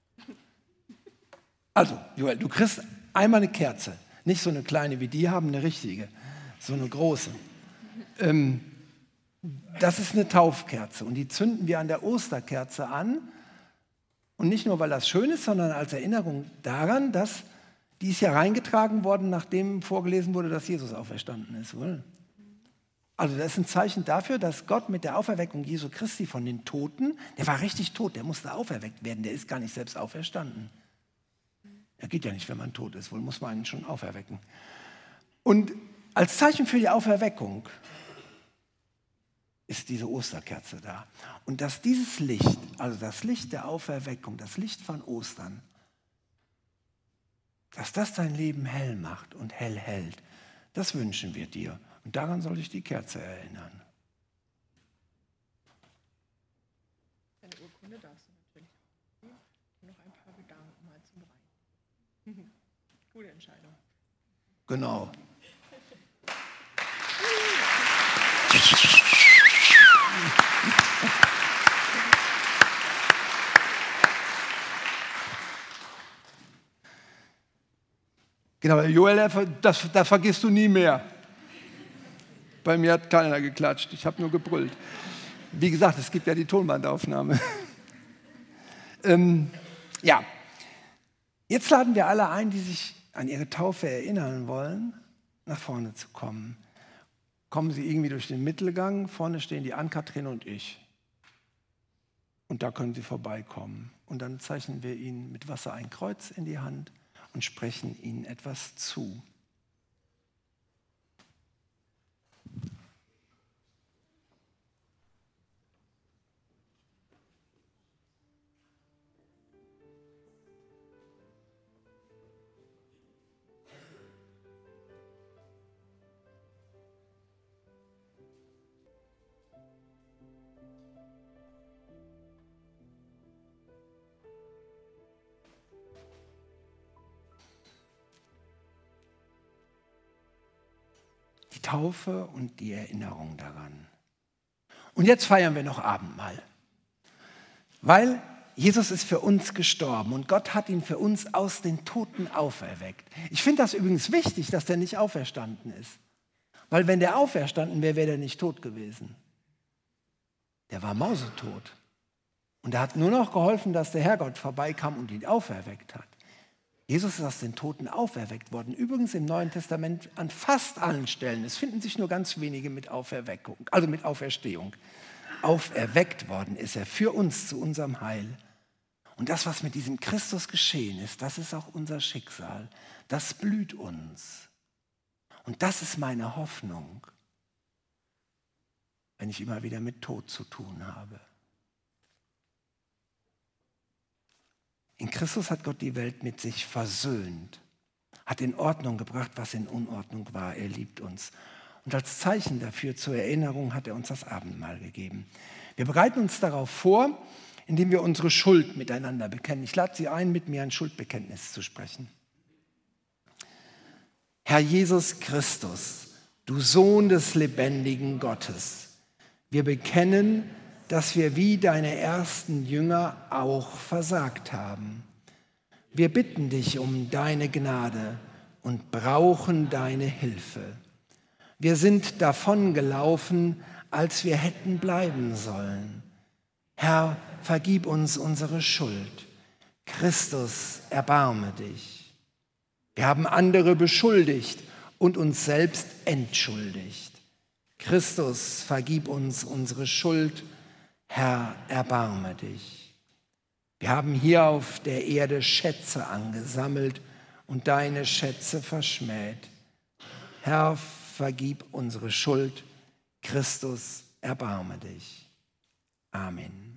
Also, Joel, du kriegst einmal eine Kerze. Nicht so eine kleine wie die haben, eine richtige, so eine große. Ähm, das ist eine Taufkerze und die zünden wir an der Osterkerze an. Und nicht nur, weil das schön ist, sondern als Erinnerung daran, dass die ist ja reingetragen worden, nachdem vorgelesen wurde, dass Jesus auferstanden ist. Wohl? Also das ist ein Zeichen dafür, dass Gott mit der Auferweckung Jesu Christi von den Toten, der war richtig tot, der musste auferweckt werden, der ist gar nicht selbst auferstanden. Er geht ja nicht, wenn man tot ist, wohl muss man ihn schon auferwecken. Und als Zeichen für die Auferweckung ist diese Osterkerze da. Und dass dieses Licht, also das Licht der Auferweckung, das Licht von Ostern, dass das dein Leben hell macht und hell hält, das wünschen wir dir. Und daran soll dich die Kerze erinnern. Deine Urkunde darfst du natürlich auch. Noch ein paar Gedanken mal zum Rein. Gute Entscheidung. Genau. Genau, Joel, das, das vergisst du nie mehr. Bei mir hat keiner geklatscht, ich habe nur gebrüllt. Wie gesagt, es gibt ja die Tonbandaufnahme. ähm, ja, jetzt laden wir alle ein, die sich an ihre Taufe erinnern wollen, nach vorne zu kommen. Kommen Sie irgendwie durch den Mittelgang, vorne stehen die Ann-Kathrin und ich. Und da können Sie vorbeikommen. Und dann zeichnen wir Ihnen mit Wasser ein Kreuz in die Hand und sprechen Ihnen etwas zu. Die Taufe und die Erinnerung daran. Und jetzt feiern wir noch Abendmahl. Weil Jesus ist für uns gestorben und Gott hat ihn für uns aus den Toten auferweckt. Ich finde das übrigens wichtig, dass der nicht auferstanden ist. Weil wenn der auferstanden wäre, wäre der nicht tot gewesen. Der war mausetot. Und er hat nur noch geholfen, dass der Herrgott vorbeikam und ihn auferweckt hat. Jesus ist aus den Toten auferweckt worden. Übrigens im Neuen Testament an fast allen Stellen. Es finden sich nur ganz wenige mit Auferweckung, also mit Auferstehung. Auferweckt worden ist er für uns zu unserem Heil. Und das, was mit diesem Christus geschehen ist, das ist auch unser Schicksal. Das blüht uns. Und das ist meine Hoffnung, wenn ich immer wieder mit Tod zu tun habe. In Christus hat Gott die Welt mit sich versöhnt, hat in Ordnung gebracht, was in Unordnung war. Er liebt uns. Und als Zeichen dafür, zur Erinnerung, hat er uns das Abendmahl gegeben. Wir bereiten uns darauf vor, indem wir unsere Schuld miteinander bekennen. Ich lade Sie ein, mit mir ein Schuldbekenntnis zu sprechen. Herr Jesus Christus, du Sohn des lebendigen Gottes, wir bekennen, dass wir wie deine ersten Jünger auch versagt haben. Wir bitten dich um deine Gnade und brauchen deine Hilfe. Wir sind davongelaufen, als wir hätten bleiben sollen. Herr, vergib uns unsere Schuld. Christus, erbarme dich. Wir haben andere beschuldigt und uns selbst entschuldigt. Christus, vergib uns unsere Schuld. Herr, erbarme dich. Wir haben hier auf der Erde Schätze angesammelt und deine Schätze verschmäht. Herr, vergib unsere Schuld. Christus, erbarme dich. Amen.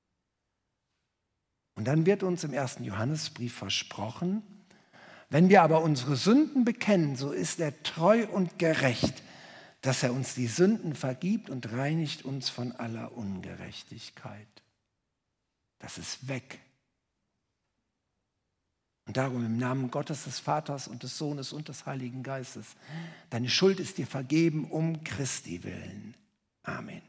Und dann wird uns im ersten Johannesbrief versprochen, wenn wir aber unsere Sünden bekennen, so ist er treu und gerecht, dass er uns die Sünden vergibt und reinigt uns von aller Ungerechtigkeit. Das ist weg. Und darum im Namen Gottes, des Vaters und des Sohnes und des Heiligen Geistes, deine Schuld ist dir vergeben um Christi willen. Amen.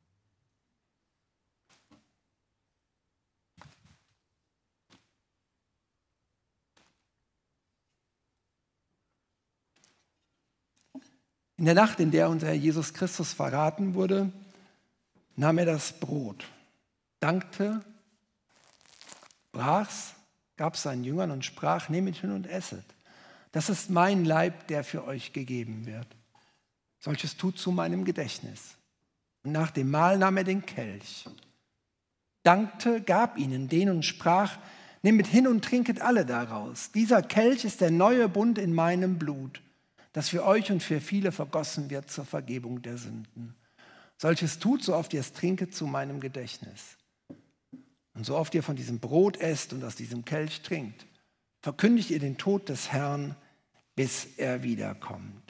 In der Nacht, in der unser Herr Jesus Christus verraten wurde, nahm er das Brot, dankte, brach's, gab es seinen Jüngern und sprach, nehmet hin und esset. Das ist mein Leib, der für euch gegeben wird. Solches tut zu meinem Gedächtnis. Und nach dem Mahl nahm er den Kelch, dankte, gab ihnen den und sprach, nehmet hin und trinket alle daraus. Dieser Kelch ist der neue Bund in meinem Blut, das für euch und für viele vergossen wird zur Vergebung der Sünden. Solches tut, so oft ihr es trinket, zu meinem Gedächtnis. Und so oft ihr von diesem Brot esst und aus diesem Kelch trinkt, verkündigt ihr den Tod des Herrn, bis er wiederkommt.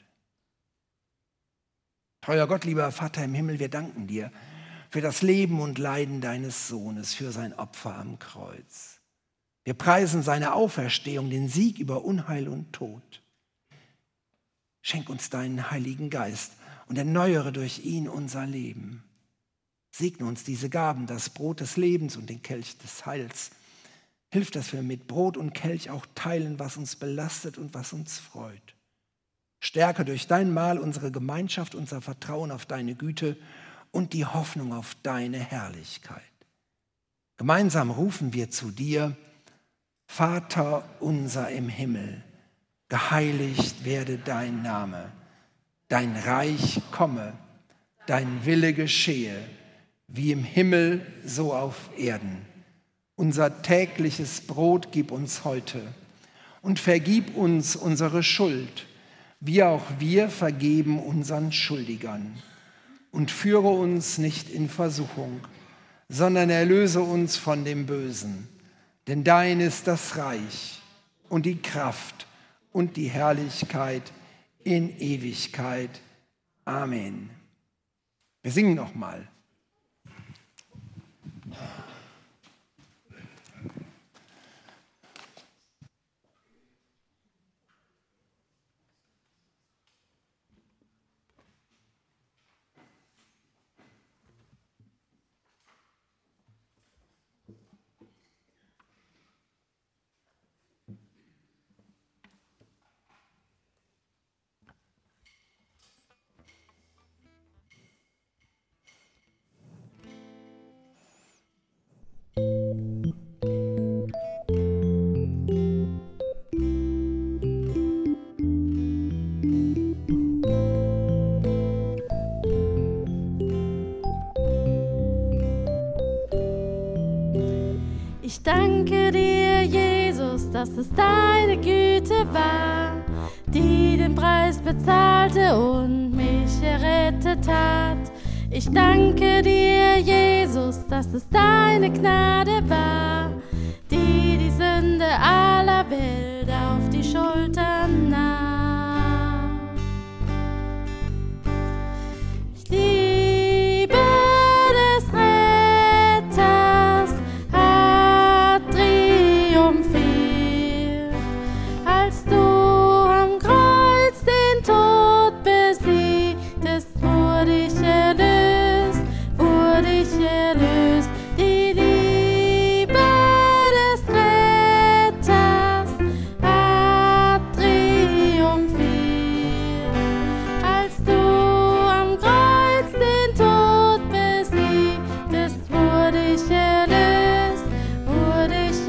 Treuer Gott, lieber Vater im Himmel, wir danken dir für das Leben und Leiden deines Sohnes, für sein Opfer am Kreuz. Wir preisen seine Auferstehung, den Sieg über Unheil und Tod. Schenk uns deinen Heiligen Geist und erneuere durch ihn unser Leben. Segne uns diese Gaben, das Brot des Lebens und den Kelch des Heils. Hilf, dass wir mit Brot und Kelch auch teilen, was uns belastet und was uns freut. Stärke durch dein Mahl unsere Gemeinschaft, unser Vertrauen auf deine Güte und die Hoffnung auf deine Herrlichkeit. Gemeinsam rufen wir zu dir, Vater unser im Himmel, geheiligt werde dein Name, dein Reich komme, dein Wille geschehe, wie im Himmel, so auf Erden. Unser tägliches Brot gib uns heute und vergib uns unsere Schuld, wie auch wir vergeben unseren Schuldigern. Und führe uns nicht in Versuchung, sondern erlöse uns von dem Bösen. Denn dein ist das Reich und die Kraft und die Herrlichkeit in Ewigkeit. Amen. Wir singen noch mal. Ich danke dir, Jesus, dass es deine Güte war, die den Preis bezahlte und mich errettet hat. Ich danke dir, Jesus, dass es deine Gnade war, die die Sünde aller Welt auf die Schultern nahm. Ich liebe des Retters hat triumphiert, als du am Kreuz den Tod besiegtest, wurde ich erlöst, wurde ich erlöst. Die Liebe des Retters hat triumphiert, als du am Kreuz den Tod besiegtest, wurde ich erlöst, wurde ich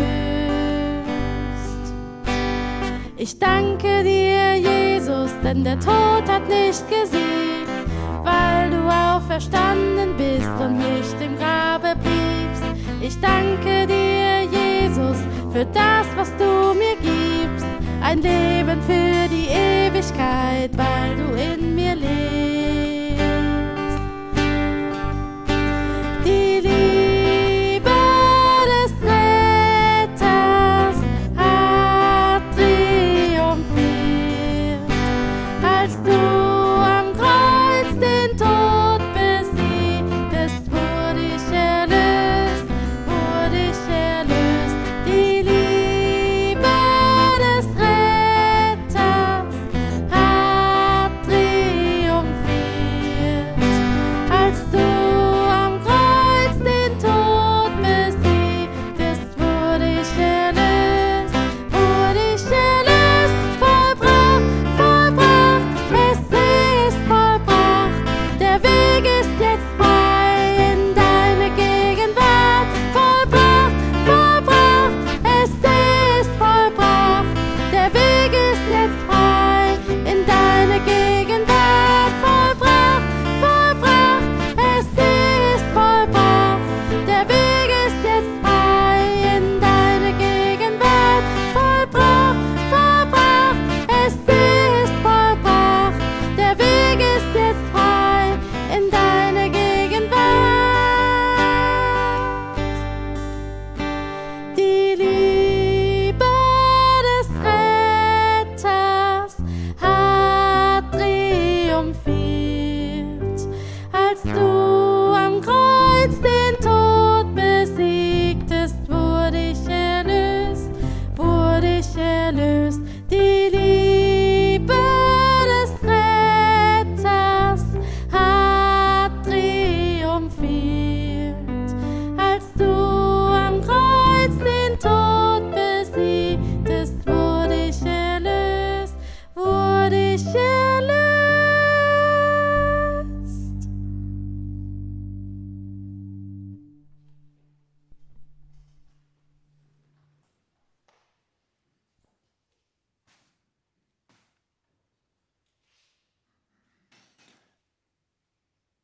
erlöst. Ich danke dir, Jesus, denn der Tod hat nicht gesiegt, weil du auferstanden bist und nicht im Grabe bliebst. Ich danke dir, Jesus, für das, was du mir gibst, ein Leben für die Ewigkeit, weil du in mir lebst. Die Liebe des Retters hat triumphiert, als du am Kreuz den Tod besiegtest, wurde ich erlöst, wurde ich erlöst. Die Liebe des Retters hat triumphiert,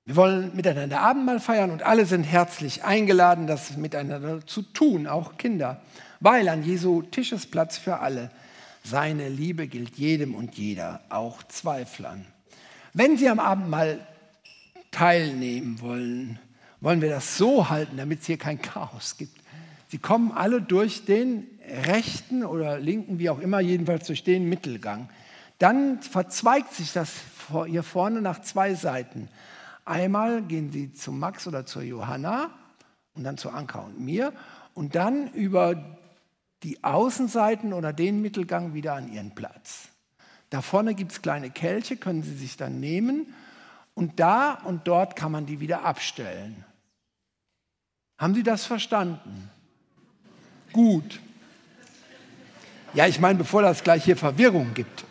Wir wollen miteinander Abendmahl feiern und alle sind herzlich eingeladen, das miteinander zu tun, auch Kinder, weil an Jesu Tisch ist Platz für alle. Seine Liebe gilt jedem und jeder, auch Zweiflern. Wenn Sie am Abendmahl teilnehmen wollen, wollen wir das so halten, damit es hier kein Chaos gibt. Sie kommen alle durch den rechten oder linken, wie auch immer, jedenfalls durch den Mittelgang. Dann verzweigt sich das hier vorne nach zwei Seiten. Einmal gehen Sie zu Max oder zur Johanna und dann zu Anka und mir und dann über die Außenseiten oder den Mittelgang wieder an Ihren Platz. Da vorne gibt es kleine Kelche, können Sie sich dann nehmen und da und dort kann man die wieder abstellen. Haben Sie das verstanden? Gut. Ja, ich meine, bevor das gleich hier Verwirrung gibt.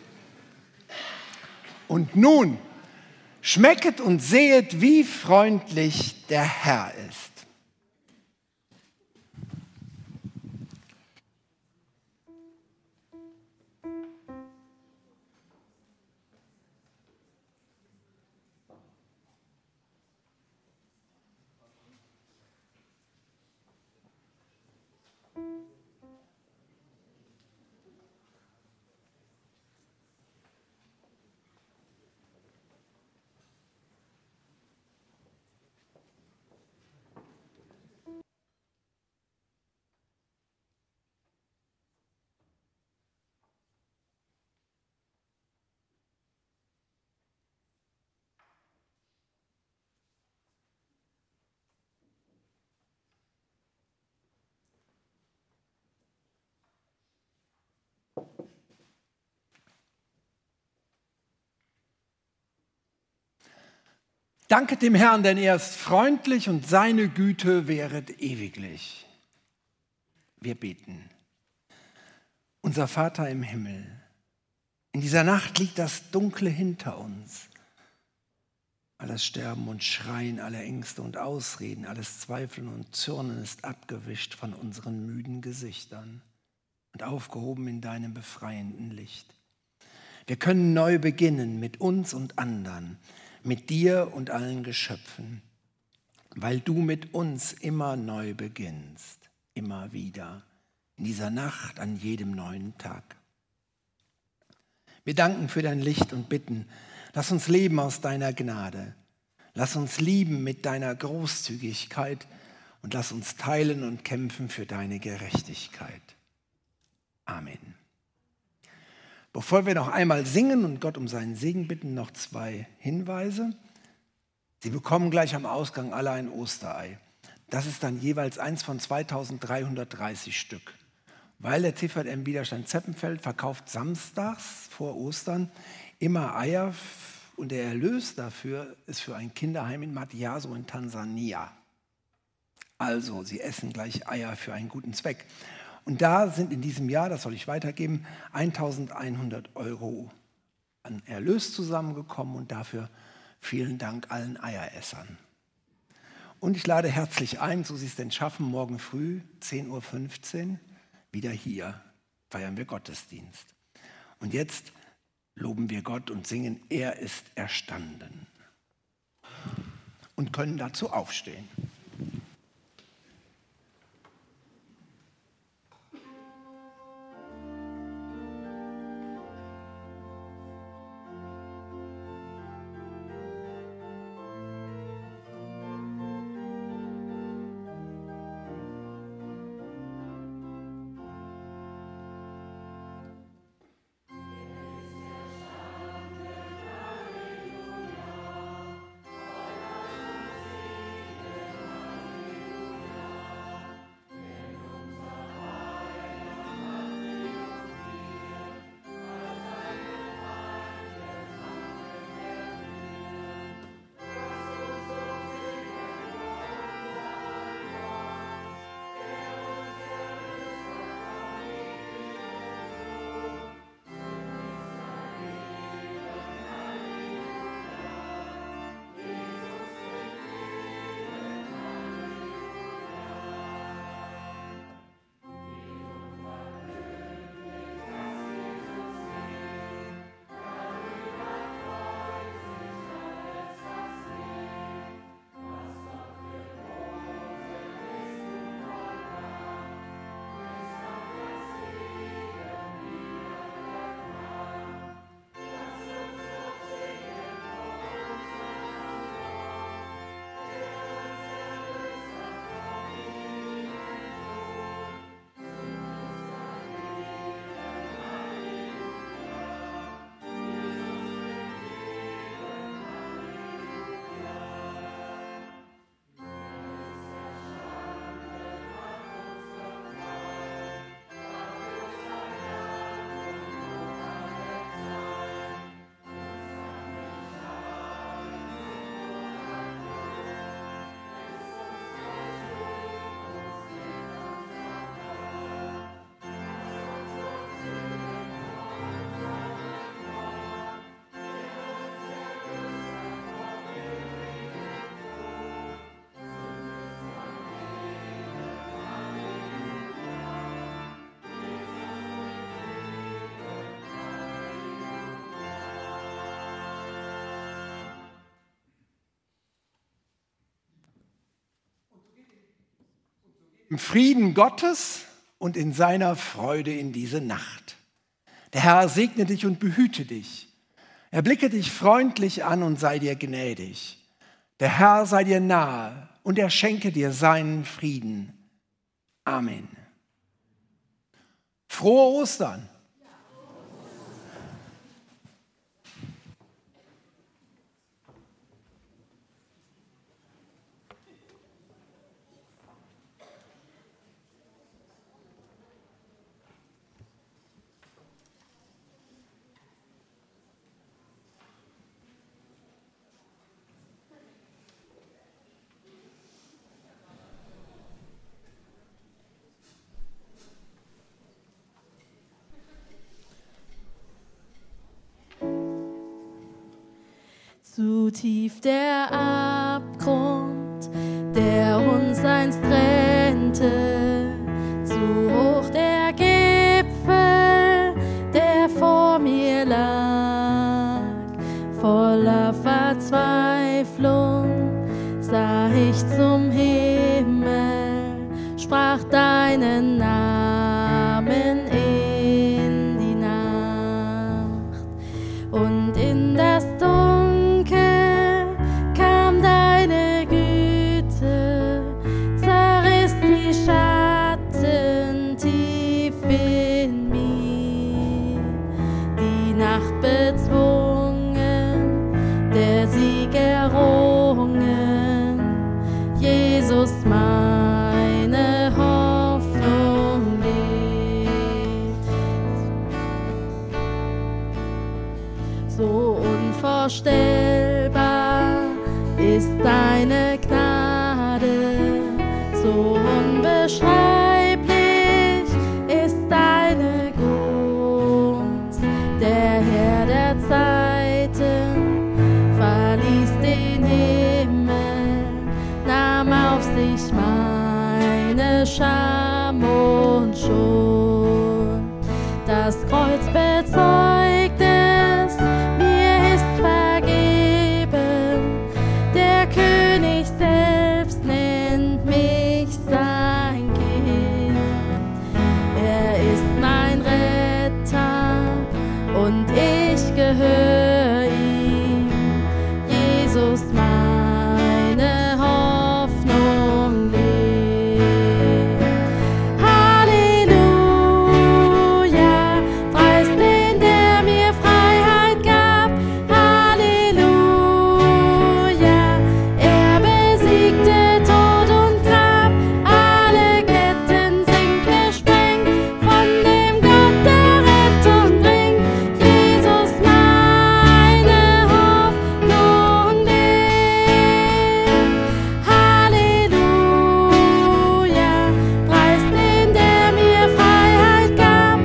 Und nun, schmecket und sehet, wie freundlich der Herr ist. Danket dem Herrn, denn er ist freundlich und seine Güte währet ewiglich. Wir beten. Unser Vater im Himmel, in dieser Nacht liegt das Dunkle hinter uns. Alles Sterben und Schreien, alle Ängste und Ausreden, alles Zweifeln und Zürnen ist abgewischt von unseren müden Gesichtern und aufgehoben in deinem befreienden Licht. Wir können neu beginnen mit uns und anderen, mit dir und allen Geschöpfen, weil du mit uns immer neu beginnst, immer wieder, in dieser Nacht, an jedem neuen Tag. Wir danken für dein Licht und bitten, lass uns leben aus deiner Gnade, lass uns lieben mit deiner Großzügigkeit und lass uns teilen und kämpfen für deine Gerechtigkeit. Amen. Bevor wir noch einmal singen und Gott um seinen Segen bitten, noch zwei Hinweise. Sie bekommen gleich am Ausgang alle ein Osterei. Das ist dann jeweils eins von zweitausenddreihundertdreißig Stück. Weil der T V M Widerstand Zeppenfeld verkauft samstags vor Ostern immer Eier und der Erlös dafür ist für ein Kinderheim in Matiaso in Tansania. Also, sie essen gleich Eier für einen guten Zweck. Und da sind in diesem Jahr, das soll ich weitergeben, eintausendeinhundert Euro an Erlös zusammengekommen und dafür vielen Dank allen Eieressern. Und ich lade herzlich ein, so Sie es denn schaffen, morgen früh, zehn Uhr fünfzehn, wieder hier feiern wir Gottesdienst. Und jetzt loben wir Gott und singen, er ist erstanden. Und können dazu aufstehen. Halleluja, im Frieden Gottes und in seiner Freude in diese Nacht. Der Herr segne dich und behüte dich. Er blicke dich freundlich an und sei dir gnädig. Der Herr sei dir nahe und er schenke dir seinen Frieden. Amen. Frohe Ostern! Zu tief der Abgrund, der uns einst trennte, zu hoch der Gipfel, der vor mir lag. Voller Verzweiflung sah ich zum Himmel, sprach deinen Namen in die Nacht. Und in das meine Hoffnung lebt. So unvorstellbar ist deine Gnade, so unbeschreiblich ist deine Gunst. Der Herr der Zeiten verließ den Himmel, nahm auf sich meine Scham und Schuld. Das Kreuz bezeugt es, mir ist vergeben. Der König selbst nennt mich sein Kind. Er ist mein Retter und ich gehöre ihm. Jesus, meine Hoffnung lebt. Halleluja, preis den, der mir Freiheit gab. Halleluja, er besiegte Tod und Grab. Alle Ketten sind gesprengt von dem Gott, der Rettung bringt. Jesus, meine Hoffnung lebt. Halleluja, preis den, der mir Freiheit gab.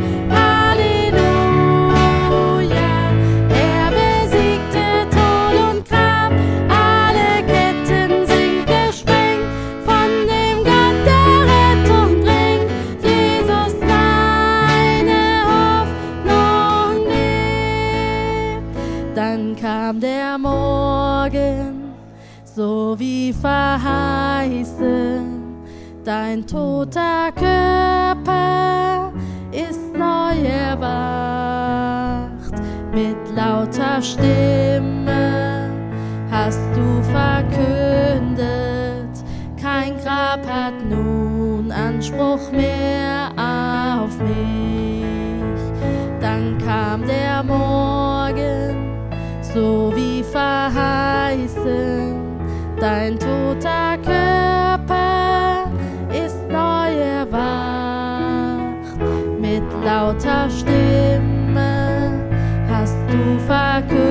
Halleluja, er besiegte Tod und Grab. Alle Ketten sind gesprengt von dem Gott, der Rettung bringt. Jesus, meine Hoffnung lebt. Dann kam der Morgen, so wie verheißen. Dein toter Körper ist neu erwacht. Mit lauter Stimme hast du verkündet, kein Grab hat nun Anspruch mehr auf mich. Dann kam der Morgen, so wie verheißen. Dein toter Körper ist neu erwacht. Mit lauter Stimme hast du verkündet,